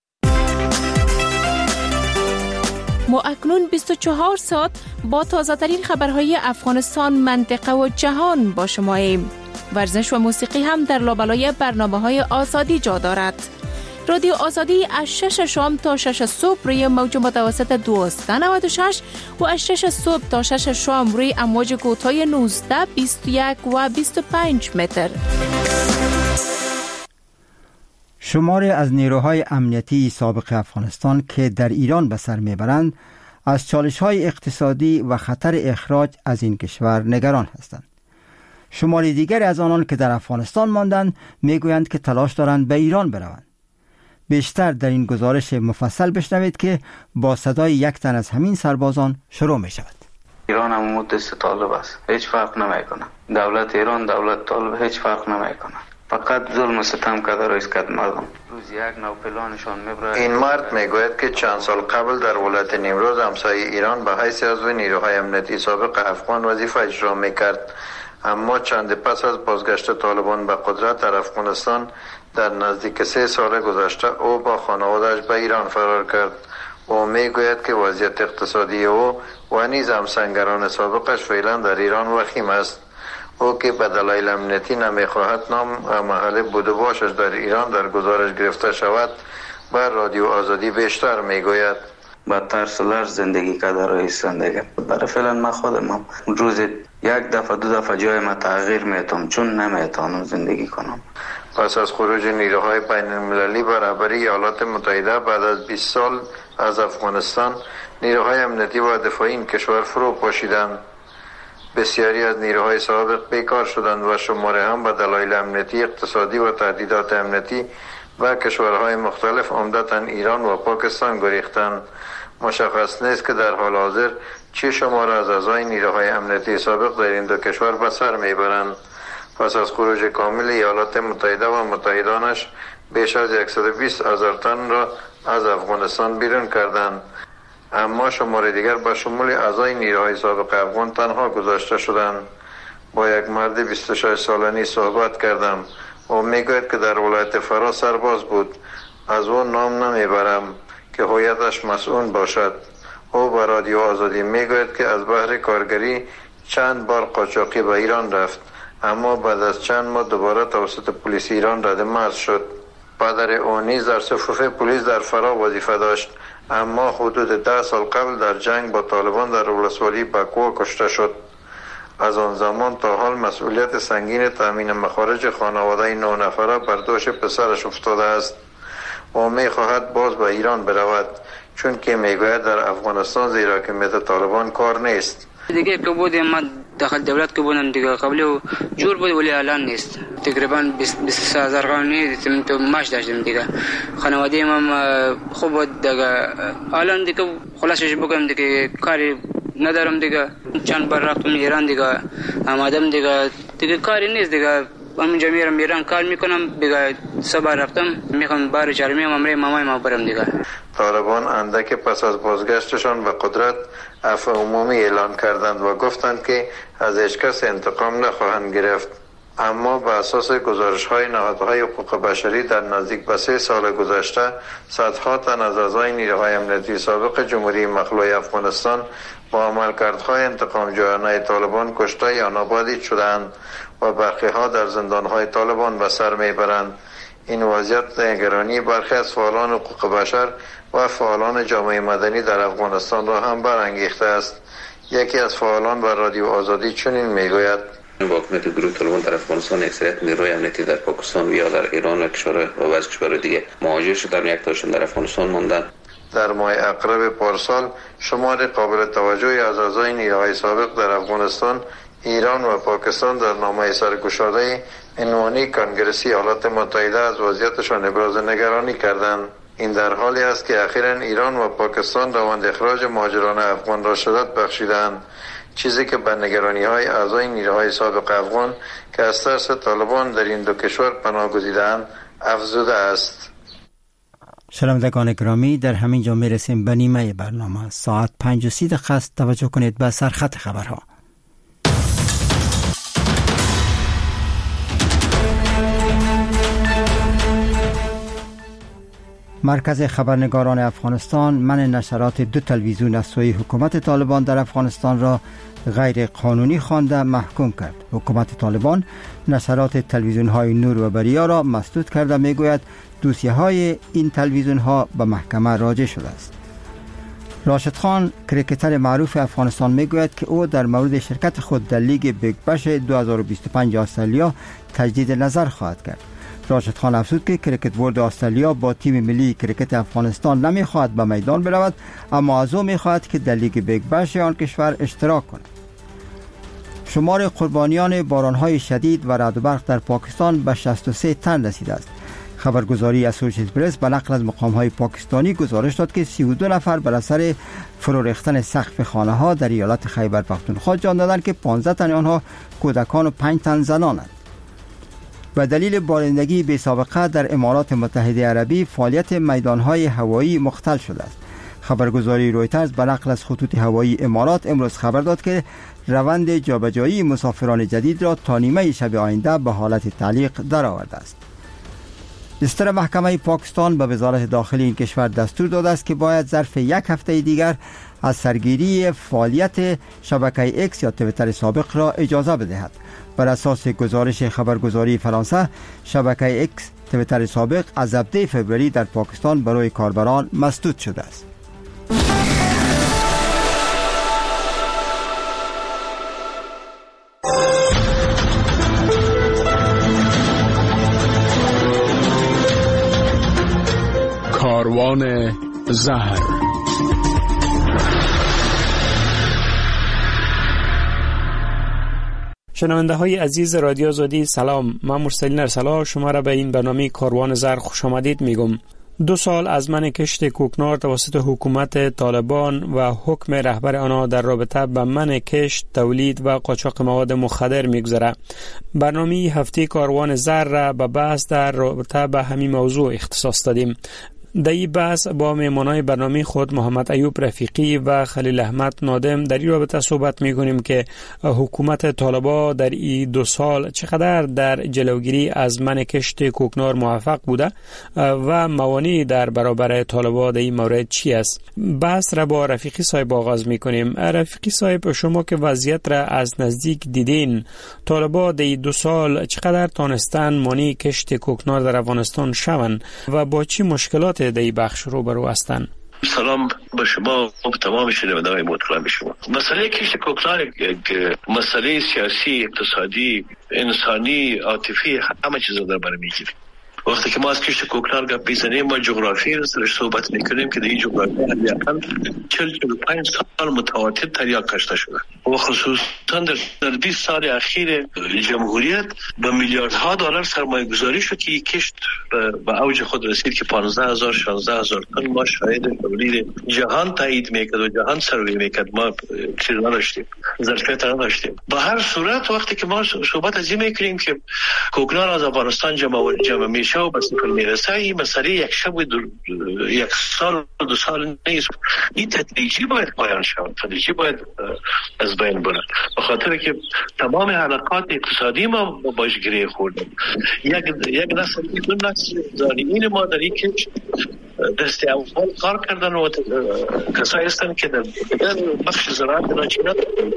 ما اکنون بیست و چهار ساعت با تازه‌ترین خبرهای افغانستان، منطقه و جهان با شماییم. ورزش و موسیقی هم در لابلای برنامه‌های آزادی جا دارد. رادیو آزادی از شش شام تا شش صبح روی موج متوسط دویست و نود و شش و از شش صبح تا شش شام روی امواج کوتاه نوزده، بیست و یک و بیست و پنج متر. شماری از نیروهای امنیتی سابق افغانستان که در ایران به سر میبرند از چالش‌های اقتصادی و خطر اخراج از این کشور نگران هستند. شماری دیگر از آنان که در افغانستان ماندند میگویند که تلاش دارند به ایران بروند. بیشتر در این گزارش مفصل بشنوید که با صدای یک تن از همین سربازان شروع می شود. ایران هم مدت طالب است، هیچ فرق نمی کنه. دولت ایران دولت طالب هیچ فرق نمی کنه. فقط ظلم و ستم کرده را اسکت مردم. روز یک نو پلانشان میبره. این مرد میگوید که چند سال قبل در ولایت نیمروز همسایه ایران به حیث عضو نیروهای امنیتی سابق افغان وظیفه اجرا میکرد، اما چند پس از بازگشت طالبان به قدرت در افغانستان در نزدیک سه سال گذشته او با خانواده‌اش به ایران فرار کرد. او میگوید که وضعیت اقتصادی او و نیز همسنگران سابقش فعلا در ایران وخیم است. او که به دلایل امنیتی نمیخواهد نام و محل بود و باشش در ایران در گزارش گرفته شود بر رادیو آزادی بیشتر میگوید. با ترس و لرز زندگی کرده رئیس زندگی. برای فعلا من خودم هم روز یک دفعه دو دفعه جای ما تغییر میتونم چون نمیتونم زندگی کنم. پس از خروج نیروهای بین المللی به رهبری ایالات متحده بعد از بیست سال از افغانستان، نیروهای امنیتی و دفاعی این کشور فرو پاشیدند. بسیاری از نیروهای سابق بیکار شدند و شماره هم به دلایل امنیتی، اقتصادی و تهدیدات امنیتی و کشورهای مختلف عمدتاً ایران و پاکستان گریختند. مشخص نیست که در حال حاضر چه شماره از اعضای نیروهای امنیتی سابق در این دو کشور به سر میبرند. پس از خروج کامل ایالات متحده و متحدانش بیش از صد و بیست هزار تن را از افغانستان بیرون کردند، اما شماره دیگر به شمول اعضای نیروهای سابق افغان تنها گذاشته شدند. با یک مرد بیست و شش سالگی صحبت کردم. او میگوید که در ولایت فرا سرباز بود. از او نام نمیبرم که هویتش مسئول باشد. او به رادیو آزادی میگوید که از بحر کارگری چند بار قاچاقی به ایران رفت، اما بعد از چند ماه دوباره توسط پلیس ایران رد مرز شد. پدر او نیز در صفوف پلیس در فرا وظیفه داشت، اما حدود ده سال قبل در جنگ با طالبان در ولسوالی بکوه کشته شد. از آن زمان تا حال مسئولیت سنگین تامین مخارج خانواده نه نفره بر دوش پسرش افتاده است. او می خواهد باز به ایران برود، چون که میگوید در افغانستان زیر حکومت طالبان کار نیست. دیگه که بودیم ما داخل دولت که بودم دیگه قبل جور بود ولی الان نیست. تقریبا بیست سه هزار قانونی تو ماش داشتیم دیگه. خانواده ما خوب بود دیگه. الان دیگه خلاصش بگم دیگه کاری ندارم دیگه. چند بار رفتم ایران دیگه. آمدم دیگه دیگه کاری نیست دیگه. همینجا میرم ایران کار میکنم دیگه. سه بار رفتم میخوام بار چهارمی امری مامای ما برم دیگه. طالبان اندک پس از بازگشتشان به قدرت عفو عمومی اعلان کردند و گفتند که از هیچ کس انتقام نخواهند گرفت. اما به اساس گزارش‌های نهادهای حقوق بشری در نزدیک به سه سال گذشته صدها تن از اعضای نیروهای امنیتی سابق جمهوری مخلوع افغانستان با عملکردهای انتقام جویانه طالبان کشته یا نابودی شدند و بقیه‌ها در زندان‌های طالبان به سر میبرند. این وضعیت نگرانی برخی از فعالان حقوق بشر و فعالان جامعه مدنی در افغانستان را هم برانگیخته است. یکی از فعالان بر رادیو آزادی چنین میگوید: با حکومت گروه طالبان در افغانستان اکثریت نیروهای امنیتی در پاکستان و یا در ایران و کشور و بعضی کشورهای دیگه مهاجر شدن، یک تاشون در افغانستان ماندن. در ماه اقرب پارسال شمار قابل توجهی از اعضای نیروهای سابق در افغانستان، ایران و پاکستان در نامه سرگشاده عنوانی کنگرسی ایالات متحده از وضعیتشان ابراز نگرانی کردند. این در حالی است که اخیراً ایران و پاکستان روند اخراج مهاجران افغان را شدت بخشیدند، چیزی که به نگرانی‌های اعضای نیروهای سابق افغان که از ترس طالبان در این دو کشور پناه گزیدند افزوده است. شنوندگان گرامی، در همین جا میرسیم به نیمه برنامه. ساعت پنج و سی دقیقه است. توجه کنید به سرخط خبرها. مرکز خبرنگاران افغانستان منع نشرات دو تلویزیون از سوی حکومت طالبان در افغانستان را غیر قانونی خوانده محکوم کرد. حکومت طالبان نشرات تلویزیون های نور و بریا را مسدود کرده میگوید دوسیه های این تلویزیون ها به محکمه راجع شده است. راشد خان، کریکتر معروف افغانستان، میگوید که او در مورد شرکت خود در لیگ بیگ بش دو هزار و بیست و پنج استرالیا تجدید نظر خواهد کرد. راشد خان افزود که کریکت بورد استرالیا با تیم ملی کریکت افغانستان نمیخواهد به میدان برود، اما از او میخواهد که در لیگ بیگ بش آن کشور اشتراک کند. شمار قربانیان بارانهای شدید و رعد و برق در پاکستان به شصت و سه تن رسیده است. خبرگزاری اسوسییتد پرس به نقل از مقام‌های پاکستانی گزارش داد که سی و دو نفر بر اثر فرو ریختن سقف خانه‌ها در ایالت خیبر پختونخوا جان دادند که پانزده تن آنها کودکان و پنج تن زنانند. به دلیل بارندگی بی سابقه در امارات متحده عربی فعالیت میدان‌های هوایی مختل شده است. خبرگزاری رویترز به نقل از خطوط هوایی امارات امروز خبر داد که روند جابجایی مسافران جدید را تا نیمه شب آینده به حالت تعلیق درآورده است. استر محکمه پاکستان به وزارت داخلی این کشور دستور داده است که باید ظرف یک هفته دیگر از سرگیری فعالیت شبکه اکس یا تویتر سابق را اجازه بدهد. بر اساس گزارش خبرگزاری فرانسه، شبکه اکس تویتر سابق از هفده فوریه در پاکستان برای کاربران مسدود شده است. کاروان زهر. شنونده های عزیز رادیو آزادی سلام، من مرسلین ارسلا شما را به این برنامه کاروان زهر خوش آمدید میگم. دو سال از منع کشت کوکنار توسط حکومت طالبان و حکم رهبر آنها در رابطه با منع کشت، تولید و قاچاق مواد مخدر میگذره. برنامه هفته کاروان زهر را به بحث در رابطه با همین موضوع اختصاص دادیم. در این بحث با مهمانای برنامه خود محمد ایوب رفیقی و خلیل احمد نادم در این رابطه صحبت می‌کنیم که حکومت طالبان در این دو سال چقدر در جلوگیری از منع کشت کوکنار موفق بوده و موانعی در برابر طالبان در این مورد چی است. بحث را با رفیقی صاحب آغاز می‌کنیم. رفیقی صاحب، شما که وضعیت را از نزدیک دیدین، طالبان در این دو سال چقدر تانستن مانع کشت کوکنار در افغانستان شوند و با چی مشکلات در این بخش روبرو هستند؟ سلام به شما و به تمام شنوندگان محترم شما. مسئله کشت کوکنار یک مسئله سیاسی، اقتصادی، انسانی، عاطفی، همه چیز در بر میگیره. وقتی که ما از کشت کوکنار گپ میزنیم، ما جغرافی رو سرش صحبت میکنیم که در این جغرافی حداقل چهل تا پنج سال متواتر تریاک کشته شده و خصوصا در بیست سال اخیر جمهوریت به میلیاردها دلار سرمایه گذاری شد که کشت به اوج خود رسید که پانزده هزار شانزده هزار تن. ما شاهد تولید جهان تایید میکرد و جهان سروی میکرد، ما چیز نداشتیم، ظرفیت نداشتیم. به هر صورت وقتی که ما صحبت از این میکنیم که کوکنار از افغانستان جمع جمع میشه و به صفر میرسه، این مسئله یک شب و یک سال و دو سال نیست. این تدریجی باید پایان شود، تدریجی باید از بین بره، به خاطر که تمام حلقات اقتصادی ما باش گره خوردیم. یک یک نسل دو نسل زانیین ما در این کش دست اول کار کردن و کسایی هستن که در بخش زراعت ناچیزه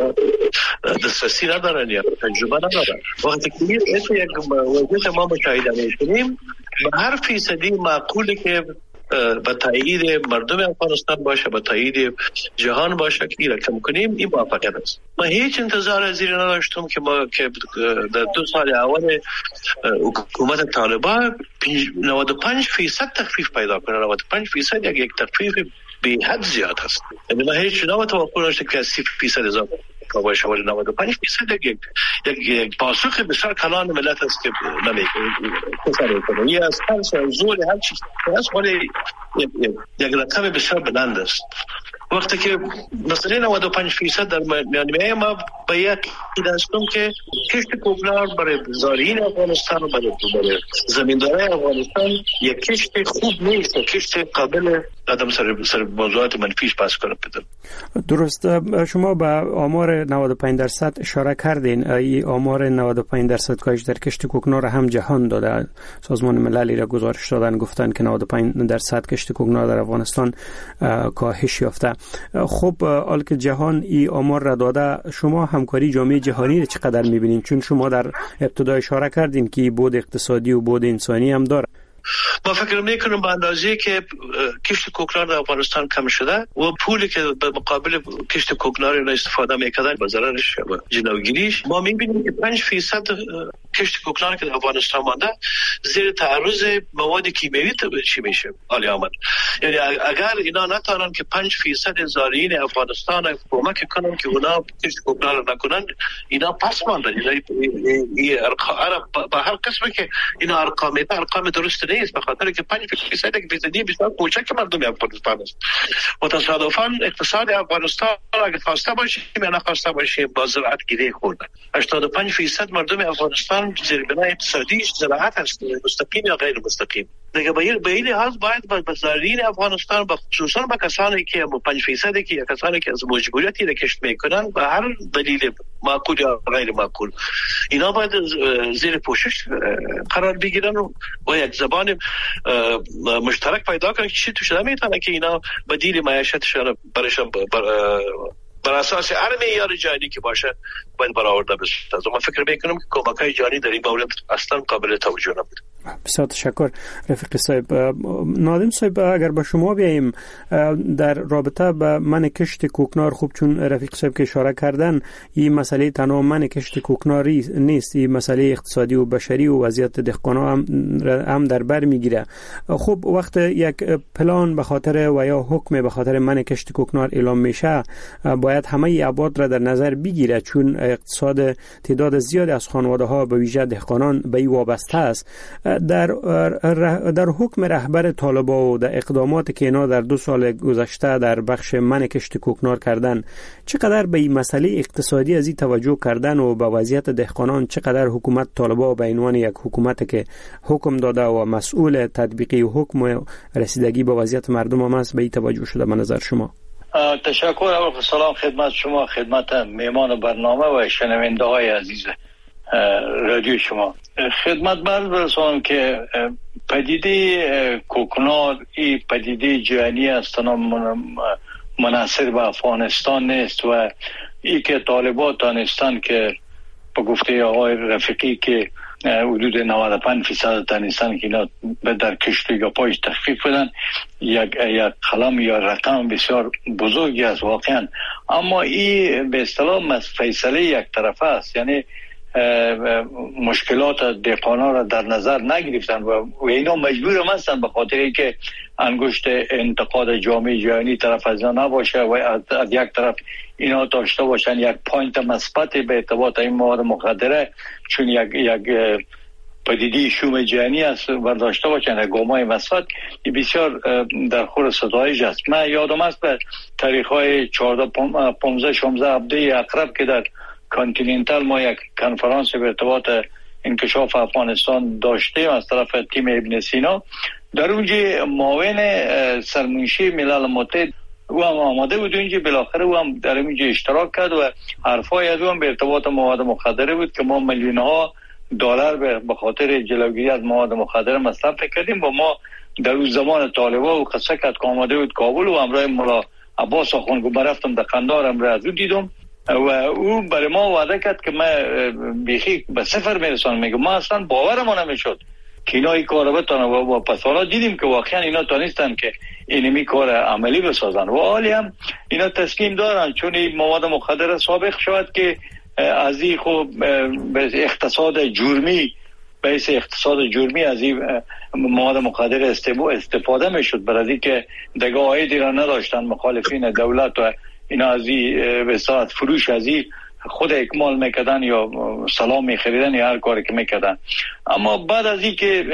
دسترسی ندارن یا تجربه ندارن. وقتی که یک وضعیت ما مشاهده می‌کنیم، به هر فیصدی معقوله که به تایید مردم افغانستان باشه، به تایید جهان باشه که این را کم کنیم، این موفقیت است. من هیچ انتظار از این نداشتم که ما که در دو سال اول حکومت طالبان نود و پنج فیصد تخفیف پیدا کنه. نود و پنج فیصد یک یک تخفیف به حد زیاد است. یعنی ما هیچ نوع توقع نداشتیم که سی فیصد اضافه باشه ولی نود و پنج فیصد یک یک پاسخ بسیار کلان ملت است که نمیکنه کنه. یه از هر زور هر چیز است ولی یک رقم بسیار بلند است. وقتی که مثلا نود و پنج فیصد در میانه ما باید داشتیم که کشت کوکنار برای زارعین افغانستان و برای زمیندارای افغانستان یک کشت خوب نیست، کشت قابل قدم سر سر موضوعات منفیش پس کنه بدن. درست. شما به آمار نود و پنج درصد اشاره کردین. این آمار نود و پنج درصد کاهش در کشت کوکنار هم جهان داده. سازمان ملل را گزارش دادن، گفتن که نود و پنج درصد کشت کوکنار در افغانستان کاهش یافته. خب حال که جهان این آمار را داده، شما همکاری جامعه جهانی را چقدر می‌بینید؟ چون شما در ابتدا اشاره کردین که بود اقتصادی و بود انسانی هم داره. ما فکر میکنم به اندازه که کشت کوکنار در افغانستان کم شده و پولی که به مقابل کشت کوکنار را استفاده میکردن با ضررش و جلوگیریش، ما میبینیم که پنج فیصد کشت کوکنار که در افغانستان مانده زیر تعرض مواد کیمیایی چی میشه عالی آمد. یعنی اگر اینا نتونن که پنج فیصد زارعین افغانستان کمک کنن که اونا کشت کوکنار نکنن، اینا پس ماندن. این ارقام با هر قسمه که اینا ارقام ارقام درست نیست، به خاطر که پنج فیصد یک فیصدی بسیار کوچک مردم افغانستان است و تصادفاً اقتصاد افغانستان اگه خواسته باشیم یا نخواسته باشیم با زراعت گیری خورده. هشتاد و پنج فیصد مردم افغانستان زیربنای اقتصادیش زراعت است، مستقیم یا غیر مستقیم. دیگه به این لحاظ باید به زارعین افغانستان و خصوصا به کسانی که پنج فیصدی که کسانی که از مجبوریتی را کشت میکنن به هر دلیل معقول یا غیر معقول، اینا باید زیر پوشش قرار بگیرن و یک زبان مشترک پیدا کنن که چی تو شده میتونه که اینا بدیل معیشتشان برشان بر اساس هر معیار جهانی که باشه باید برآورده بشه. از من فکر میکنم که کمک‌های جهانی در این مورد اصلا قابل توجه نبود. بسیار تشکر رفیق صاحب. نادم صاحب اگر به شما بیاییم در رابطه با من کشت کوکنار، خوب چون رفیق صاحب که اشاره کردن این مسئله تنها من کشت کوکناری نیست، این مسئله اقتصادی و بشری و وضعیت دهقانا هم هم در بر میگیره. خب وقت یک پلان به خاطر و یا حکم به خاطر من کشت کوکنار اعلام میشه، باید همه ابعاد را در نظر بگیره، چون اقتصاد تعداد زیادی از خانواده ها به ویژه دهقانان به این وابسته است. در در حکم رهبر طالبان و در اقداماتی که اینا در دو سال گذشته در بخش من کشت کوکنار کردن، چقدر به این مسئله اقتصادی از این توجه کردن و به وضعیت دهقانان چقدر حکومت طالبان به عنوان یک حکومت که حکم داده و مسئول تطبیقی حکم و رسیدگی به وضعیت مردم هم است به این توجه شده به نظر شما؟ تشکر. اول سلام خدمت شما، خدمت میهمان برنامه و شنونده های عزیز رادیو شما. خدمت بر برسانم که پدیده کوکنار این پدیده جهانی است، منحصر به افغانستان نیست و ای که طالبان دانستان که به گفته آقای رفیقی که حدود نود و پنج فیصد دانستان که اینا در کشت یا پایش تخفیف بدن، یک یک قلم یا رقم بسیار بزرگی است واقعا. اما این به اصطلاح فیصله یک طرفه است، یعنی مشکلات دهقانا را در نظر نگرفتن و اینا مجبور هم هستن به خاطر اینکه انگشت انتقاد جامعه جهانی طرف از اینا نباشه و از, از یک طرف اینا داشته باشن یک پوینت مثبت به ارتباط این مواد مخدره، چون یک یک پدیده شوم جهانی است و داشته باشن گامای مثبت. بسیار در خور ستایش است. من یادم است به تاریخ های چهارده پانزده شانزده هفته اقرب که در کانتیننتال ما یک کنفرانس به ارتباط انکشاف افغانستان داشتیم از طرف تیم ابن سینا، در اونجا معاون سرمنشی ملل متحد او هم آماده بود اونجا، بالاخره او هم در اونجا اشتراک کرد و حرفای از او هم به ارتباط مواد مخدره بود که ما میلیون ها دلار به خاطر جلوگیری از مواد مخدره مصرف کردیم و ما در اون زمان طالبان و قصه کرد که آماده بود کابل و همراه مولا عباس آخوند گو برفتم در قندار هم را از او دیدم و او برای ما وعده کرد که من بیخی به صفر میرسانم. میگه ما اصلا باورم نمیشد که اینا این کار بتونن و پس حالا دیدیم که واقعا اینا تونستن که اینمی کار عملی بسازن و حالی هم اینا تسلیم دارن، چون این مواد مخدر ثابت شود که از این خب اقتصاد جرمی بحث اقتصاد جرمی از این مواد مخدر استفاده میشد، برای اینکه دیگه عایدی را نداشتن مخالفین دولت و اینا از این به صورت فروش از این خود اکمال میکردن یا سلام میخریدن یا هر کاری که میکردن. اما بعد از این که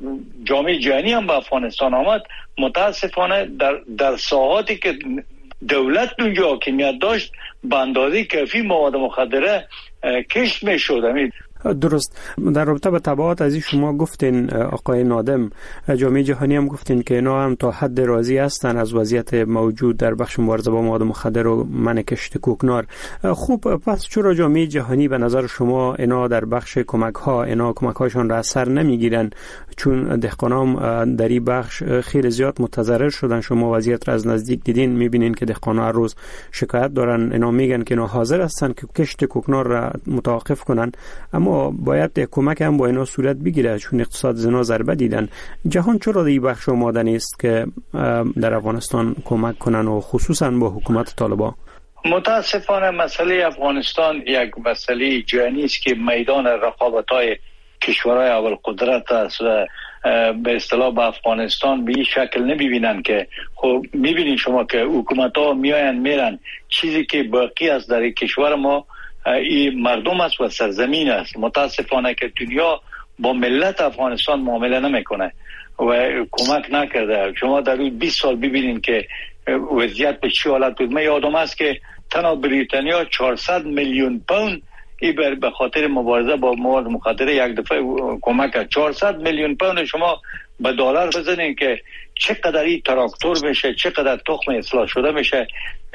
جامعه جهانی هم به افغانستان آمد، متاسفانه در در ساحاتی که دولت اونجا حاکمیت داشت به اندازه کافی مواد مخدره کشت میشد. درست. در رابطه با تبعات از شما گفتین آقای نادم، جامعه جهانی هم گفتین که اینا هم تا حد راضی هستن از وضعیت موجود در بخش مبارزه با مواد مخدر و منع کشت کوکنار. خوب، پس چرا جامعه جهانی به نظر شما اینا در بخش کمک ها اینا کمک هاشون را اثر نمیگیرن؟ چون دهقانام در این بخش خیلی زیاد متضرر شدن. شما وضعیت را از نزدیک دیدین، میبینین که دهقانا هر روز شکایت دارن. اینا میگن که اینا حاضر هستن که کشت کوکنار را متوقف کنن، اما باید کمک هم با اینا صورت بگیره چون اقتصاد زنا ضربه دیدن. جهان چرا در این بخش آماده نیست که در افغانستان کمک کنن و خصوصا با حکومت طالبان؟ متاسفانه مسئله افغانستان یک مسئله جهانی است که میدان رقابت‌های کشورهای اول قدرت است و به اصطلاح به افغانستان به این شکل نمیبینن که خب میبینید شما که حکومت‌ها میاین میرن، چیزی که باقی است در کشور ما این مردم است و سرزمین است. متاسفانه که دنیا با ملت افغانستان معامله نمیکنه و کمک نکرده. شما در اون بیست سال ببینید که وضعیت به چه حالت بود. من یادم است که تنها بریتانیا چهارصد میلیون پوند ای به خاطر مبارزه با مواد مخدر یک دفعه کمک کرد. چهارصد میلیون پوند شما به دلار بزنین که چقدر این تراکتور میشه، چقدر تخم اصلاح شده میشه،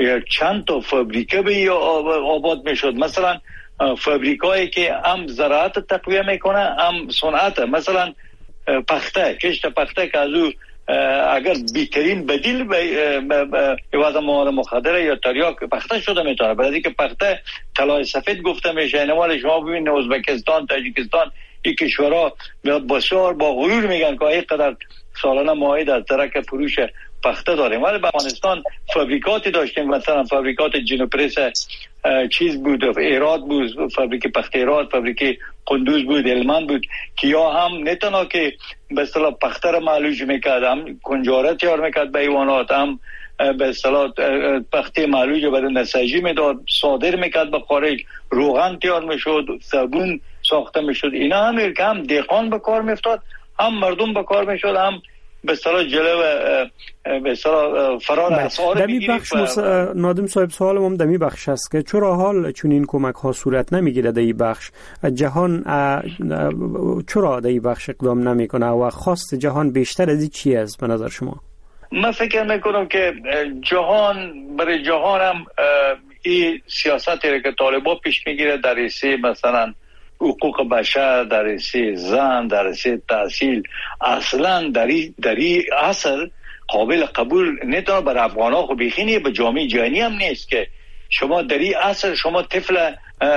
چند تا فابریکه به آباد میشد. مثلا فابریکایی که هم زراعت تقویه میکنه هم صنعت، مثلا پخته، کشت پخته که از او اگر بیترین بدیل به عوض مواد مخدر یا تریاک پخته شده میتونه، برای اینکه پخته طلای سفید گفته میشه. اینوال شما ببینید ازبکستان، تاجیکستان، این کشورها بسیار با غرور میگن که اینقدر سالانه معاهد از ترک فروش پخته داریم، ولی به افغانستان فابریکاتی داشتیم، مثلا فابریکات جنوپرس چیز بود، ایراد بود، فابریک پخته ایراد، فابریک قندوز بود، هلمند بود که یا هم نه تنها که به اصطلاح پخته را معالج میکرد، هم کنجاره تیار میکرد به حیوانات، هم به اصطلاح پخته معالج برای نساجی میداد، صادر میکرد به خارج، روغن تیار میشد، صابون ساخته میشد. اینا هم که هم دهقان به کار میافتاد، هم مردم به کار میشد، هم به اصطلاح جلو به اصطلاح فرار اسعار دمی بخش مس... نادم صاحب سوالم هم دمی بخش است که چرا حال چون این کمک ها صورت نمیگیره در این بخش؟ جهان چرا در این بخش اقدام نمیکنه و خواست جهان بیشتر از این چی است به نظر شما؟ من فکر میکنم که جهان برای جهان هم این سیاستی که طالبان پیش میگیره در راسته مثلا حقوق بشر، در راسته زن، در راسته تحصیل، اصلا در این اصل قابل قبول نتونه برای افغان‌ها خو بخینی، به جامعه جهانی هم نیست که شما در این اصل شما طفل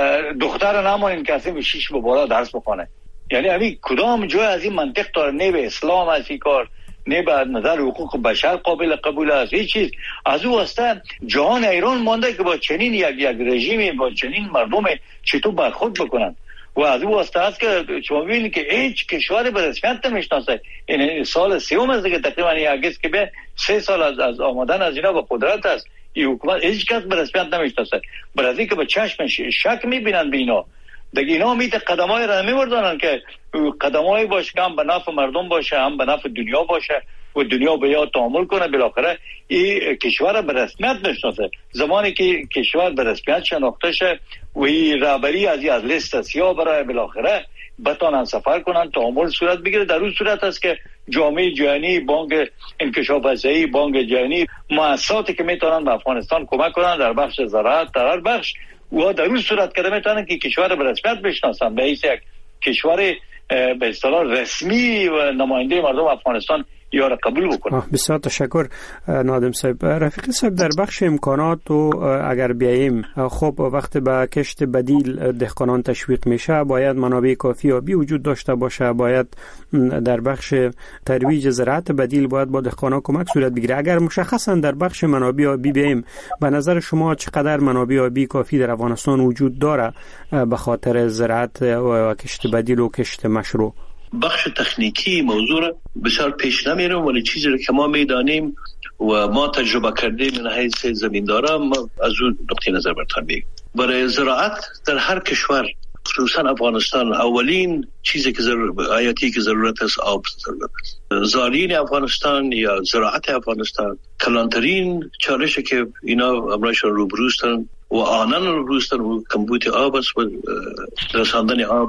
دختر نمانین که اصلا به شیش به بالا درس بخونه. یعنی همین کدام جای از این منطق داره؟ نه به اسلام از این کار، نه به نظر حقوق بشر قابل قبول است. هیچ چیز از او واسطه جهان ایران مانده که با چنین یک یک رژیمی، با چنین مردم چطور برخورد بکنن. و از او واسطه است که شما ببینید که هیچ کشوری به رسمیت نمیشناسه. این سال سوم است که تقریبا یک که به سه سال از از آمدن از اینا به قدرت است، این حکومت هیچ کس به رسمیت نمیشناسه، برای اینکه به چشم شک میبینن به اینا. دیگه اینا میت قدمای را میوردن که قدمای باشه که هم به نفع مردم باشه، هم به نفع دنیا باشه و دنیا به یاد تعامل کنه. بالاخره این کشور به رسمیت نشناسه. زمانی که کشور به رسمیت شناخته شه و این رهبری از از لیست سیاه برای بالاخره بتونن سفر کنن، تعامل صورت بگیره. در اون صورت است که جامعه جهانی، بانک انکشاف فضایی، بانک جهانی، مؤسساتی که میتونن به افغانستان کمک کنن در بخش زراعت، در هر بخش، و در اون صورت که میتونن که کشور به رسمیت بشناسن، به حیث یک کشور به اصطلاح رسمی و نماینده مردم افغانستان یا را قبول بکنه. بسیار تشکر نادم صاحب. رفیق صاحب، در بخش امکانات و اگر بیاییم، خب وقت به کشت بدیل دهقانان تشویق میشه، باید منابع کافی آبی وجود داشته باشه، باید در بخش ترویج زراعت بدیل باید با دهقانان کمک صورت بگیره. اگر مشخصا در بخش منابع آبی بیاییم، به نظر شما چقدر منابع آبی کافی در افغانستان وجود داره به خاطر زراعت و کشت بدیل و کشت مشروع؟ بخش تکنیکی موضوع بسیار پیش نمیرم، ولی چیزی رو که ما میدانیم و ما تجربه کردیم من حیث زمیندارا ما از اون نقطه نظر برتان میگم. برای زراعت در هر کشور خصوصا افغانستان اولین چیزی که ضرورت آیاتی که ضرورت است آب ضرورت است. زارین افغانستان یا زراعت افغانستان کلانترین چالشی که اینا امرایشان روبروستن و آنان روبروستن و کمبود آب است و رساندن آب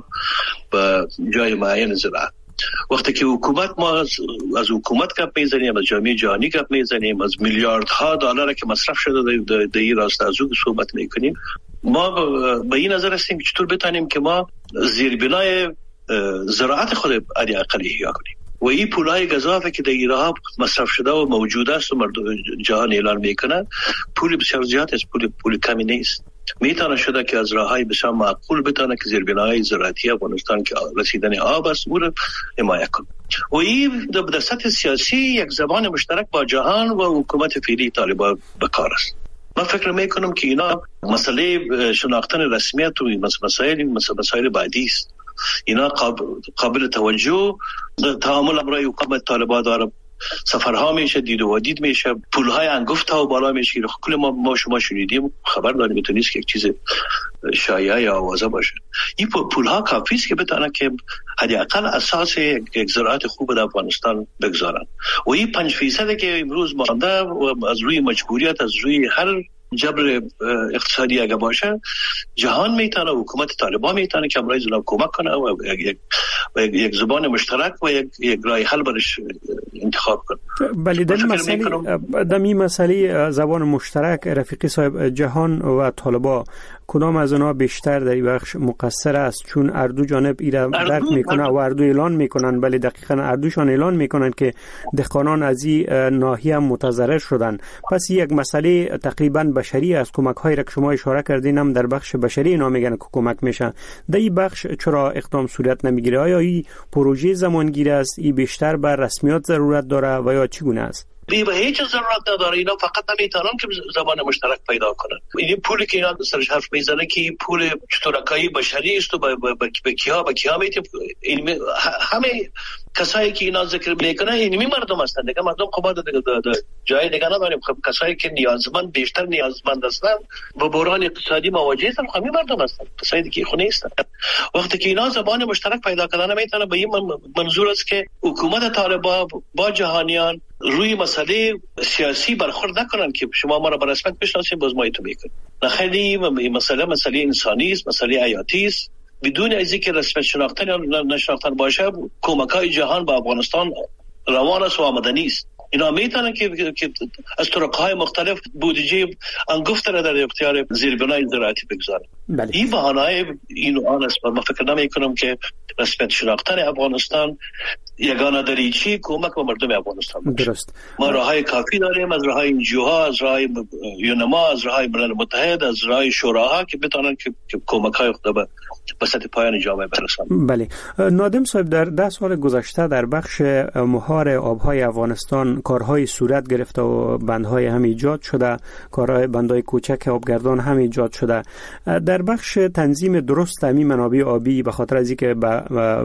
به جای معین زراعت. وقتی که حکومت ما از, از حکومت گپ میزنیم، از جامعه جهانی گپ میزنیم، از میلیاردها دلار که مصرف شده در در این راسته از اون صحبت میکنیم، ما به این نظر هستیم که چطور بتانیم که ما زیربنای زراعت خود عادی اقلی احیا کنیم و این پولای گزافه که در ایران مصرف شده و موجود است و مردم جهان اعلان میکنن پول بسیار زیاد است، پول پول کمی نیست. میتونه شده که از راههای بسیار معقول بتونه که زیربنای زراعتی افغانستان که رسیدن آب است او را حمایت کنه و این در سطح سیاسی یک زبان مشترک با جهان و حکومت فعلی طالبان به کار است. من فکر میکنم که اینا مسئله شناختن رسمیت و مسائل مسائل بعدی است. اینا قابل توجه تعامل امرای حکومت طالبان داره، سفرها میشه، دید و دید میشه، پولهای انگفت ها و بالا میشه. کل ما ما شما شنیدیم خبر داریم، تو نیست که یک چیز شایعه یا آوازه باشه. این پولها کافی است که بتونه که حداقل اساس یک زراعت خوب در افغانستان بگذارن و این پنج فیصد که امروز مانده و از روی مجبوریت، از روی هر جبر اقتصادی اگه باشه، جهان میتونه، حکومت طالبان میتونه که امرای زناب کمک کنه و یک, یک زبان مشترک و یک, یک رای حل برش انتخاب کنه. بله در این مسئله در این مسئله زبان مشترک رفیقی صاحب، جهان و طالبان کدام از اونها بیشتر در این بخش مقصر است؟ چون اردو جانب ایرا درک میکنه و اردو اعلان میکنن، بله دقیقاً اردوشان اعلان میکنن که دهقانان از این ناحیه متضرر شدن. پس یک مسئله تقریباً بشری است. کمک هایی را که شما اشاره کردین هم در بخش بشری اینا میگن که کمک میشن. در این بخش چرا اقدام صورت نمیگیره؟ آیا این پروژه زمانگیر است؟ این بیشتر بر رسمیات ضرورت داره و یا چگونه است؟ بی به هیچ ضرورت نداره. اینا فقط نمیتونن که زبان مشترک پیدا کنن. این پولی که اینا سرش حرف میزنن که این پول اشتراکی بشری است و به کیا به کیا میتیم، این همه کسایی که اینا ذکر میکنن اینمی مردم هستن دیگه. مردم خب در جای دیگه نداریم. خب کسایی که نیازمند بیشتر نیازمند هستن و بحران اقتصادی مواجه هستن، خب مردم هستن، کسایی که خونه نیستن. وقتی که اینا زبان مشترک پیدا کردن میتونن به این منظور است که حکومت طالبان با جهانیان روی مسئله سیاسی برخورد نکنن که شما ما را به رسمیت بشناسید باز ما ایتو میکنیم. نه، خیلی مسئله مسئله انسانی است، مسئله حیاتی است. بدون از اینکه رسمیت شناختن یا نشناختن باشه، کمک‌های جهان به افغانستان روان است و آمدنی است. اینا میتونن که, که از طرق‌های مختلف بودجه انگفت را در اختیار زیربنای زراعتی بگذارن. بله. این بهانه‌های این آن است. من فکر نمی‌کنم که رسمیت شناختن افغانستان یگانه دریچه کمک به مردم افغانستان باشه. درست. ما راههای کافی داریم، از راههای انجیوها، از راههای یونما، از راههای ملل متحد، از راههای شوراها که بتونن که, که کمک‌های خود به به سطح پایان جامعه برسانند. بله. نادم صاحب، در ده سال گذشته در بخش مهار آبهای افغانستان کارهای صورت گرفته و بندهای هم ایجاد شده، کارهای بندهای کوچک آبگردان هم ایجاد شده. در بخش تنظیم درست تامین منابع آبی به خاطر از اینکه به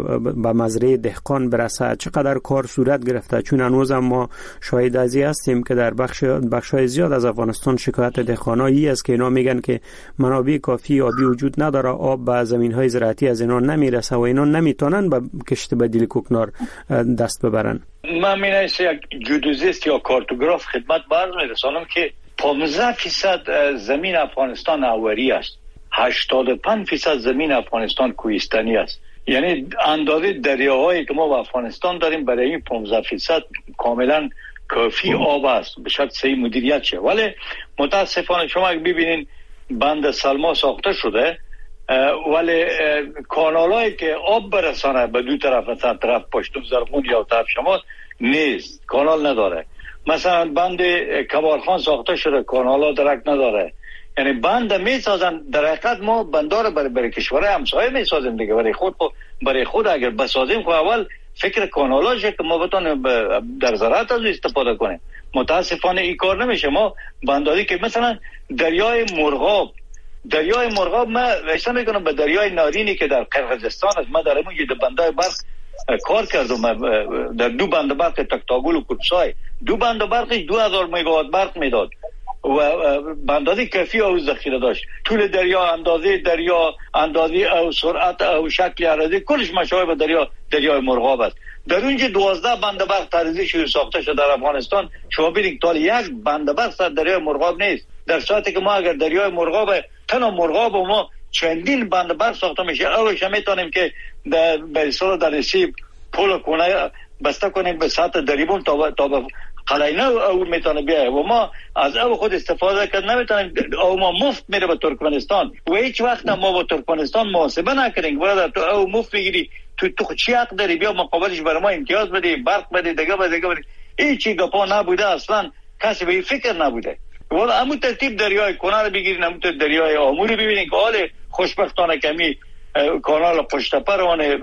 به مزرعه دهقان برسه چقدر کار صورت گرفته؟ چون هنوز ما شاهد ازی هستیم که در بخش بخش‌های زیاد از افغانستان شکایت دهقانایی است که اینا میگن که منابع کافی آبی وجود نداره، آب به زمین‌های زراعتی از اینا نمیرسه و اینا نمیتونن به کشت بدیل کوکنار دست ببرن. من مینایست یک جیودوزیست یا کارتوگراف خدمت برز میرسانم که پانزده فیصد زمین افغانستان آوری است، هشتاد و پنج فیصد زمین افغانستان کوهستانی است. یعنی اندازه دریاهایی که ما با افغانستان داریم برای این پانزده فیصد کاملا کافی آب است، به شرط صحیح مدیریت شه. ولی متاسفانه شما اگه ببینین بند سلما ساخته شده ولی کانالایی که آب برسانه به دو طرف، مثلا طرف پشتون زرغون یا طرف شمال نیست، کانال نداره. مثلا بند کبارخان ساخته شده، کانالا درک نداره. یعنی بند میسازن، در حقیقت ما بندار برای, برای کشورهای همسایه میسازیم دیگه، برای خود برای خود اگر بسازیم خب اول فکر کانالاشه که ما بتونیم در زراعت از استفاده کنیم. متاسفانه این کار نمیشه. ما بنداری که مثلا دریای مرغاب دریای مرغاب ما رشته میکنم به دریای نارینی که در قرقیزستان است. ما در اون یه بندای برق کار کردم در دو بند برق تکتاگل و کلسای. دو بند برقش دو هزار مگاوات برق میداد و بندازی کافی او ذخیره داشت. طول دریا، اندازه دریا، اندازه او سرعت او شکل عرضی کلش مشابه دریا دریای مرغاب است. در اونجا دوازده بند برق تاریخی شده ساخته شده در افغانستان. شما ببینید تا یک بند برق سر دریای مرغاب نیست. در صورتی که ما اگر دریای مرغاب تنها مرغاب و ما چندین بند برق ساخته میشه، اولش میتونیم که در به اصطلاح در رسیب پول کنه بسته کنیم به سطح دریبون تا تا به قلعه او میتونه بیایه و ما از او خود استفاده کرد نمیتونیم. او ما مفت میره به ترکمنستان و هیچ وقت ما با ترکمنستان محاسبه نکردیم. برادر تو او مفت میگیری، تو تو چی حق داری بیا مقابلش برای ما امتیاز بده، برق بده، دیگه بده، دیگه بده. هیچی گپا نبوده، اصلا کسی به این فکر نبوده. والا همون ترتیب دریای کنار بگیرین، همون دریای آمو رو ببینین که حال خوشبختانه کمی کانال پشتپرانه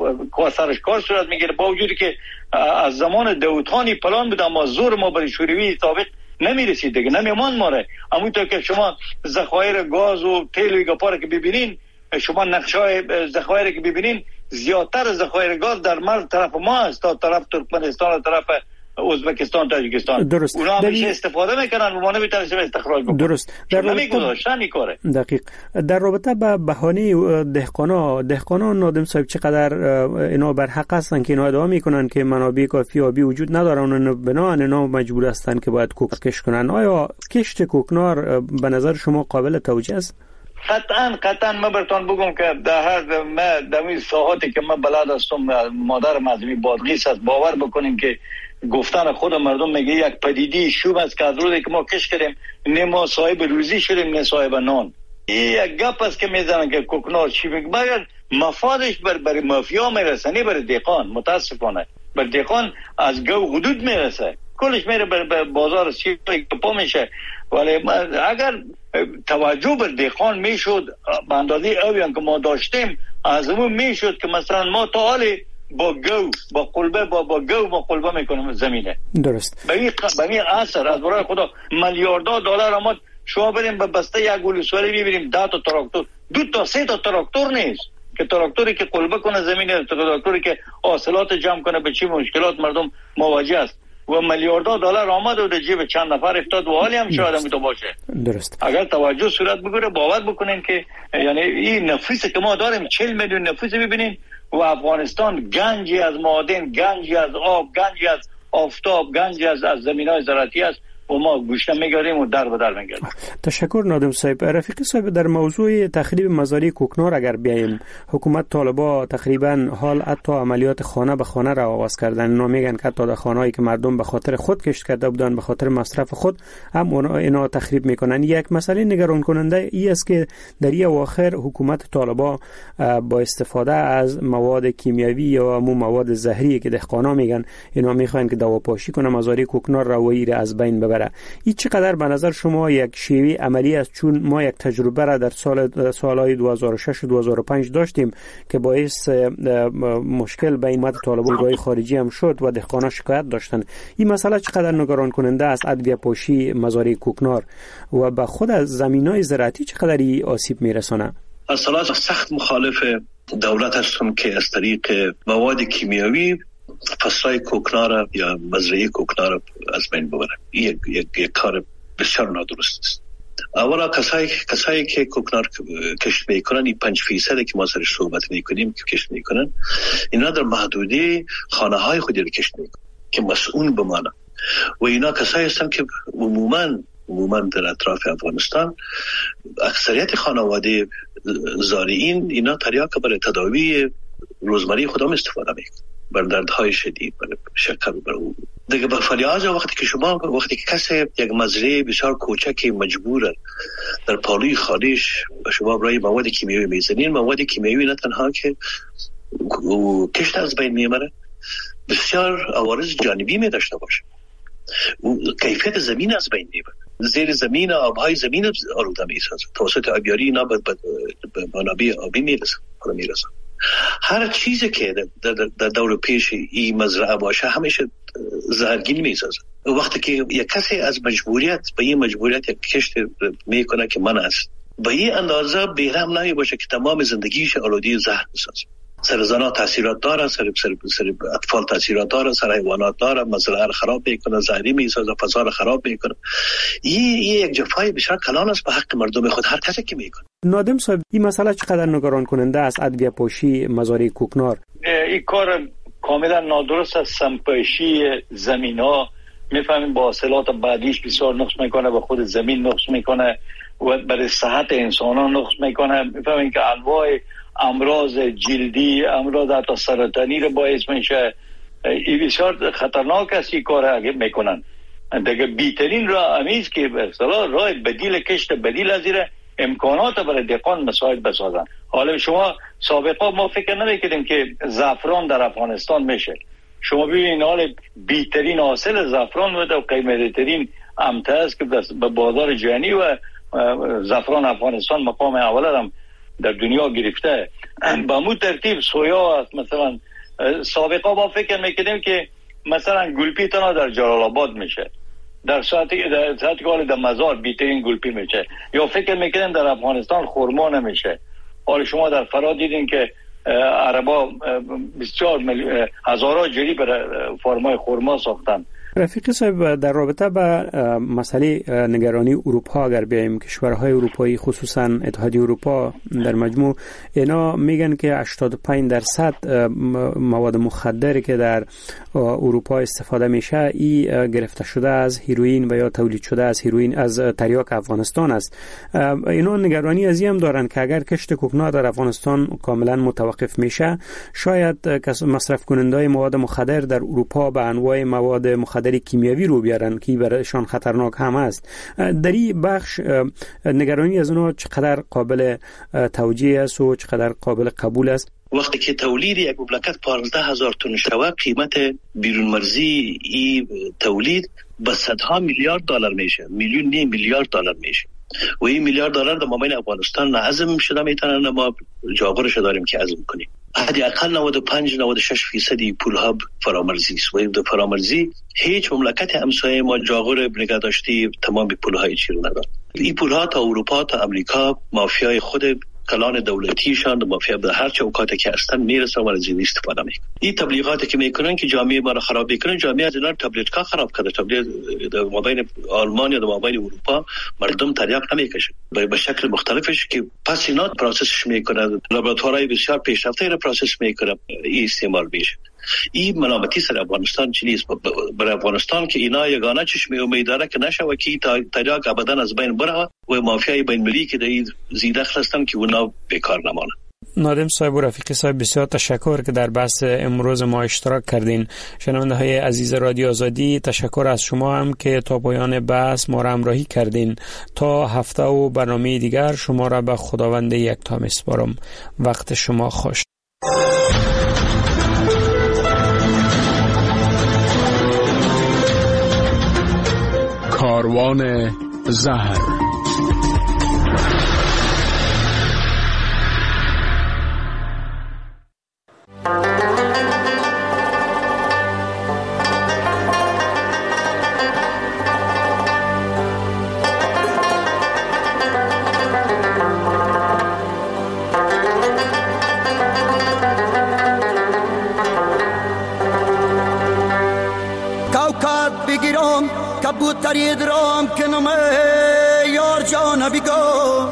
سرش کار صورت میگیره، با وجودی که از زمان داودخانی پلان بود اما زور ما برای شوروی سابق نمیرسید دیگه، نمیمان ماره. همونطور که شما ذخایر گاز و تیل و گپاره که ببینین، شما نقشای ذخایر که ببینین، زیادتر ذخایر گاز در مرز طرف ما است تا طرف ترکمنستان و طرف ازبکستان، تاجیکستان. درست. اونا همیشه استفاده میکنن و ما نمیتونیم استخراج بکنیم. درست. در نمیگذاشتن این کاره. دقیق. در رابطه با بهانه دهقانا، دهقانان نادم صاحب چقدر اینا بر حق هستن که اینا ادعا میکنن که منابع کافی آبی وجود ندارن و بنابراین اینا مجبور هستن که باید کوک کش کنن. آیا کشت کوکنار به نظر شما قابل توجیه است؟ قطعا قطعا ما براتون بگم که در هر ما در این ساحاتی که من بلد هستم، مادر مذهبی بادغیس است، باور بکنیم که گفتن خود مردم میگه یک پدیده شوم است که از روزی که ما کش کردیم نه ما صاحب روزی شدیم نه صاحب نان. این یک گپ است که میزنن که کوکنار چی میگه، مگر مفادش بر برای مافیا میرسه نه برای دهقان. متاسفانه بر دهقان از گو حدود میرسه، کلش میره بر بازار سیاه پا میشه. ولی اگر توجه بر دهقان میشد به اندازه اویان که ما داشتیم، از اون میشد که مثلا ما تا حالی با گو با قلبه با با گو با قلبه میکنیم زمینه. درست. به این به این اثر از برای خدا میلیاردها دلار ما شما بریم به بسته یک گلوسوری ببینیم ده تا تراکتور، دو تا سه تا تراکتور نیست که تراکتوری که قلبه کنه زمینه، تراکتوری که حاصلات جمع کنه به چی مشکلات مردم مواجه است و میلیاردها دلار آمد و در جیب چند نفر افتاد و حالی هم شاید هم تو باشه. درست. اگر توجه صورت بگیره باور بکنین که یعنی این نفوسی که ما داریم چهل میلیون نفوس ببینین و افغانستان گنجی از معادن، گنجی از آب، گنجی از آفتاب، گنجی از از زمینای زراعتی است و ما گوشه میگردیم و در به در میگردیم. تشکر نادم صاحب. رفیقی صاحب، در موضوع تخریب مزارع کوکنار اگر بیایم، حکومت طالبا تقریبا حال حتی عملیات خانه به خانه را آغاز کردن. اینا میگن که حتی در خانه‌ای که مردم به خاطر خود کشت کرده بودن، به خاطر مصرف خود، هم اینا تخریب میکنن. یک مسئله نگران کننده ای است که در این اواخر حکومت طالبا با استفاده از مواد کیمیاوی یا مو مواد زهری که دهقانا میگن اینا میخوان که دواپاشی کنه مزارع کوکنار را و ایره از بین ببره. این چقدر به نظر شما یک شیوه عملی است؟ چون ما یک تجربه را در سال سالهای دو هزار و شش و دو هزار و پنج داشتیم که باعث مشکل بین مد طالبان رای خارجی هم شد و دهقانا شکایت داشتن. این مسئله چقدر نگران کننده است؟ ادویه پاشی مزارع کوکنار و به خود از زمینای زراعتی چقدر آسیب میرسونه؟ اصلا سخت مخالف دولت هستم که از طریق مواد کیمیاوی فصلای کوکنار یا مزرعه کوکنار از بین ببرن. یک یک یک کار بسیار نادرست است. اولا کسایی کسایی که کوکنار کشت میکنن، این پنج فیصد که ما سرش صحبت میکنیم که کشت میکنن، اینا در محدوده خانه های خودی رو کشت میکنن که مسئول بمانه و اینا کسایی هستن که عموما عموما در اطراف افغانستان اکثریت خانواده زارعین اینا تریاک برای تداوی روزمره خودم استفاده میکنن، بر دردهای شدید، بر شکر، بر او دیگه. به فریاض وقتی که شما وقتی که کسی یک مزرعه بسیار کوچکی مجبوره در پالوی خانه‌اش شما برای مواد کیمیایی میزنین، مواد کیمیایی نه تنها که کشت از بین میبره، بسیار عوارض جانبی می داشته باشه. کیفیت زمین از بین میبره، زیر زمین آبهای زمین آلوده میسازه، توسط آبیاری اینا به منابع آبی میرسه میرسه. هر چیزی که در, در دور پیش این مزرعه باشه همیشه زهرگین میسازه. وقتی که یک کسی از مجبوریت به این مجبوریت یک کشت میکنه که من است، به این اندازه بیرحم نمی باشه که تمام زندگیش آلوده زهر میسازه. سر زنا تاثیرات داره، سر سر سر اطفال تاثیرات داره، سر حیوانات داره، مزرعه را خراب میکنه، زهری میسازه، فضا را خراب میکنه. این یک جفای بسیار کلان است به حق مردم خود هر کسی که میکنه. نادم صاحب این مسئله چقدر نگران کننده است؟ ادویه پاشی مزارع کوکنار این کار کاملا نادرست است. سمپاشی زمین ها میفهمیم با حاصلات بعدیش بسیار نقص میکنه، به خود زمین نقص میکنه و برای صحت انسان ها نقص میکنه. میفهمیم که انواع امراض جلدی، امراض حتی سرطانی رو باعث میشه. این بسیار خطرناک است این کار اگه میکنن. دیگه بیترین راه امیز که به اصطلاح راه بدیل کشت بدیل از این امکانات برای دهقان مساعد بسازن. حالا شما سابقا ما فکر نمیکردیم که زعفران در افغانستان میشه. شما ببینید حال بیترین حاصل زعفران و قیمتی‌ترین امته است که به بازار جهانی و زعفران افغانستان مقام اول هم در دنیا گرفته. با مو ترتیب سویا است. مثلا سابقا ما فکر میکردیم که مثلا گلپی تنها در جلال آباد میشه، در ساعتی در ساعتی که در مزار بیترین گلپی میشه، یا فکر میکردیم در افغانستان خرما نمیشه. حالا شما در فرا دیدین که عربا بسیار هزارها جری برای فرمای خرما ساختن. رفیق صاحب، در رابطه با مسئله نگرانی اروپا اگر بیاییم، کشورهای اروپایی خصوصا اتحادیه اروپا در مجموع اینا میگن که هشتاد و پنج درصد مواد مخدری که در اروپا استفاده میشه ای گرفته شده از هیروئین و یا تولید شده از هیروئین از تریاک افغانستان است. اینا نگرانی از این هم دارن که اگر کشت کوکنار در افغانستان کاملا متوقف میشه، شاید مصرف کنندهای مواد مخدر در اروپا به انواع مواد مخدر کیمیاوی رو بیارن که برایشان خطرناک هم است. در این بخش نگرانی از اونها چقدر قابل توجیه است و چقدر قابل قبول است؟ وقتی که تولید یک مملکت پانزده هزار تن شود، قیمت بیرون مرزی ای تولید به صدها میلیارد دلار میشه، میلیون نیم میلیارد دلار میشه و این میلیارد دلار در مابین افغانستان عزم شده میتونن ما جاغورش داریم که عزم کنیم. حداقل نود و پنج نود و شش فیصدی پولها فرامرزی است و این فرامرزی هیچ مملکت همسایه ما جاغور نگه داشتی تمام پولهای چی رو نداره. این پولها تا اروپا تا امریکا مافیای خود کلان دولتیشان و مافیا به هر چه اوقاتی که هستن میرسن و از این استفاده میکنن. این تبلیغاتی که میکنن که جامعه ما رو خراب میکنن، جامعه از اینا تبلیغات خراب کرده. تبلیغ در مابین آلمان یا در مابین اروپا مردم تریاک نمیکشن به شکل مختلفش که پس اینا پروسسش میکنن، لابراتوارهای بسیار پیشرفته را پروسس میکنن، این استعمال میشه. این ملامتی سر افغانستان چیست؟ برای افغانستان که اینا یگانه چشم امید داره که نشه و که تریاک ابدا از بین بره و مافیای بین المللی که در این زیدخل هستن که اونا بیکار نمانه. نادم صاحب و رفیقی صاحب، بسیار تشکر که در بحث امروز ما اشتراک کردین. شنونده های عزیز رادیو آزادی، تشکر از شما هم که تا پایان بحث ما را همراهی کردین. تا هفته و برنامه دیگر شما را به خداوند یکتا میسپارم. وقت شما خوش. کاروان زهر. کبوتری درام کنم یار جان بیگو،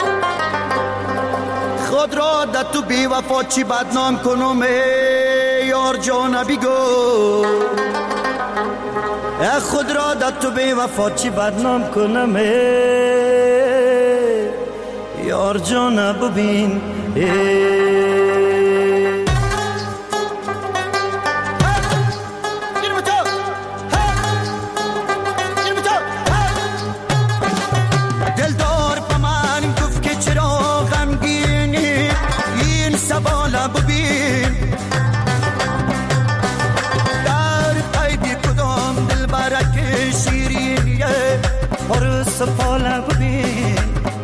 خود را در تو بی وفا چی بدنام کنم یار جان بیگو، خود را در تو بی وفا چی بدنام کنم یار جان ببین. سفاله ببین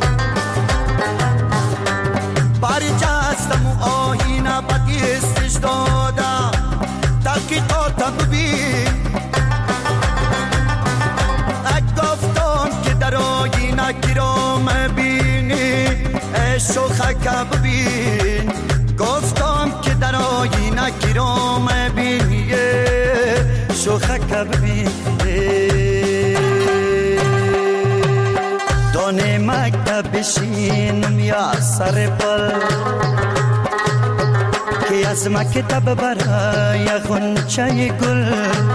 باری جستم و آهینه بدیستش داده تحقیقات ببین، اک گفتم که در آهینه کرام بینی شوخک ببین، گفتم که در شوخه کبی دانه مکتب بشینم یا سر پل که از مکتب برای غنچه گل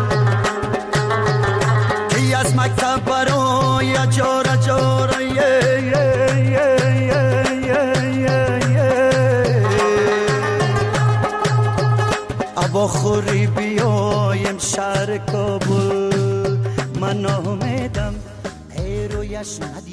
که از مکتب برای جاره جاره ابا خوری بیایم شهر کابل من آمدم ای رویش ندارم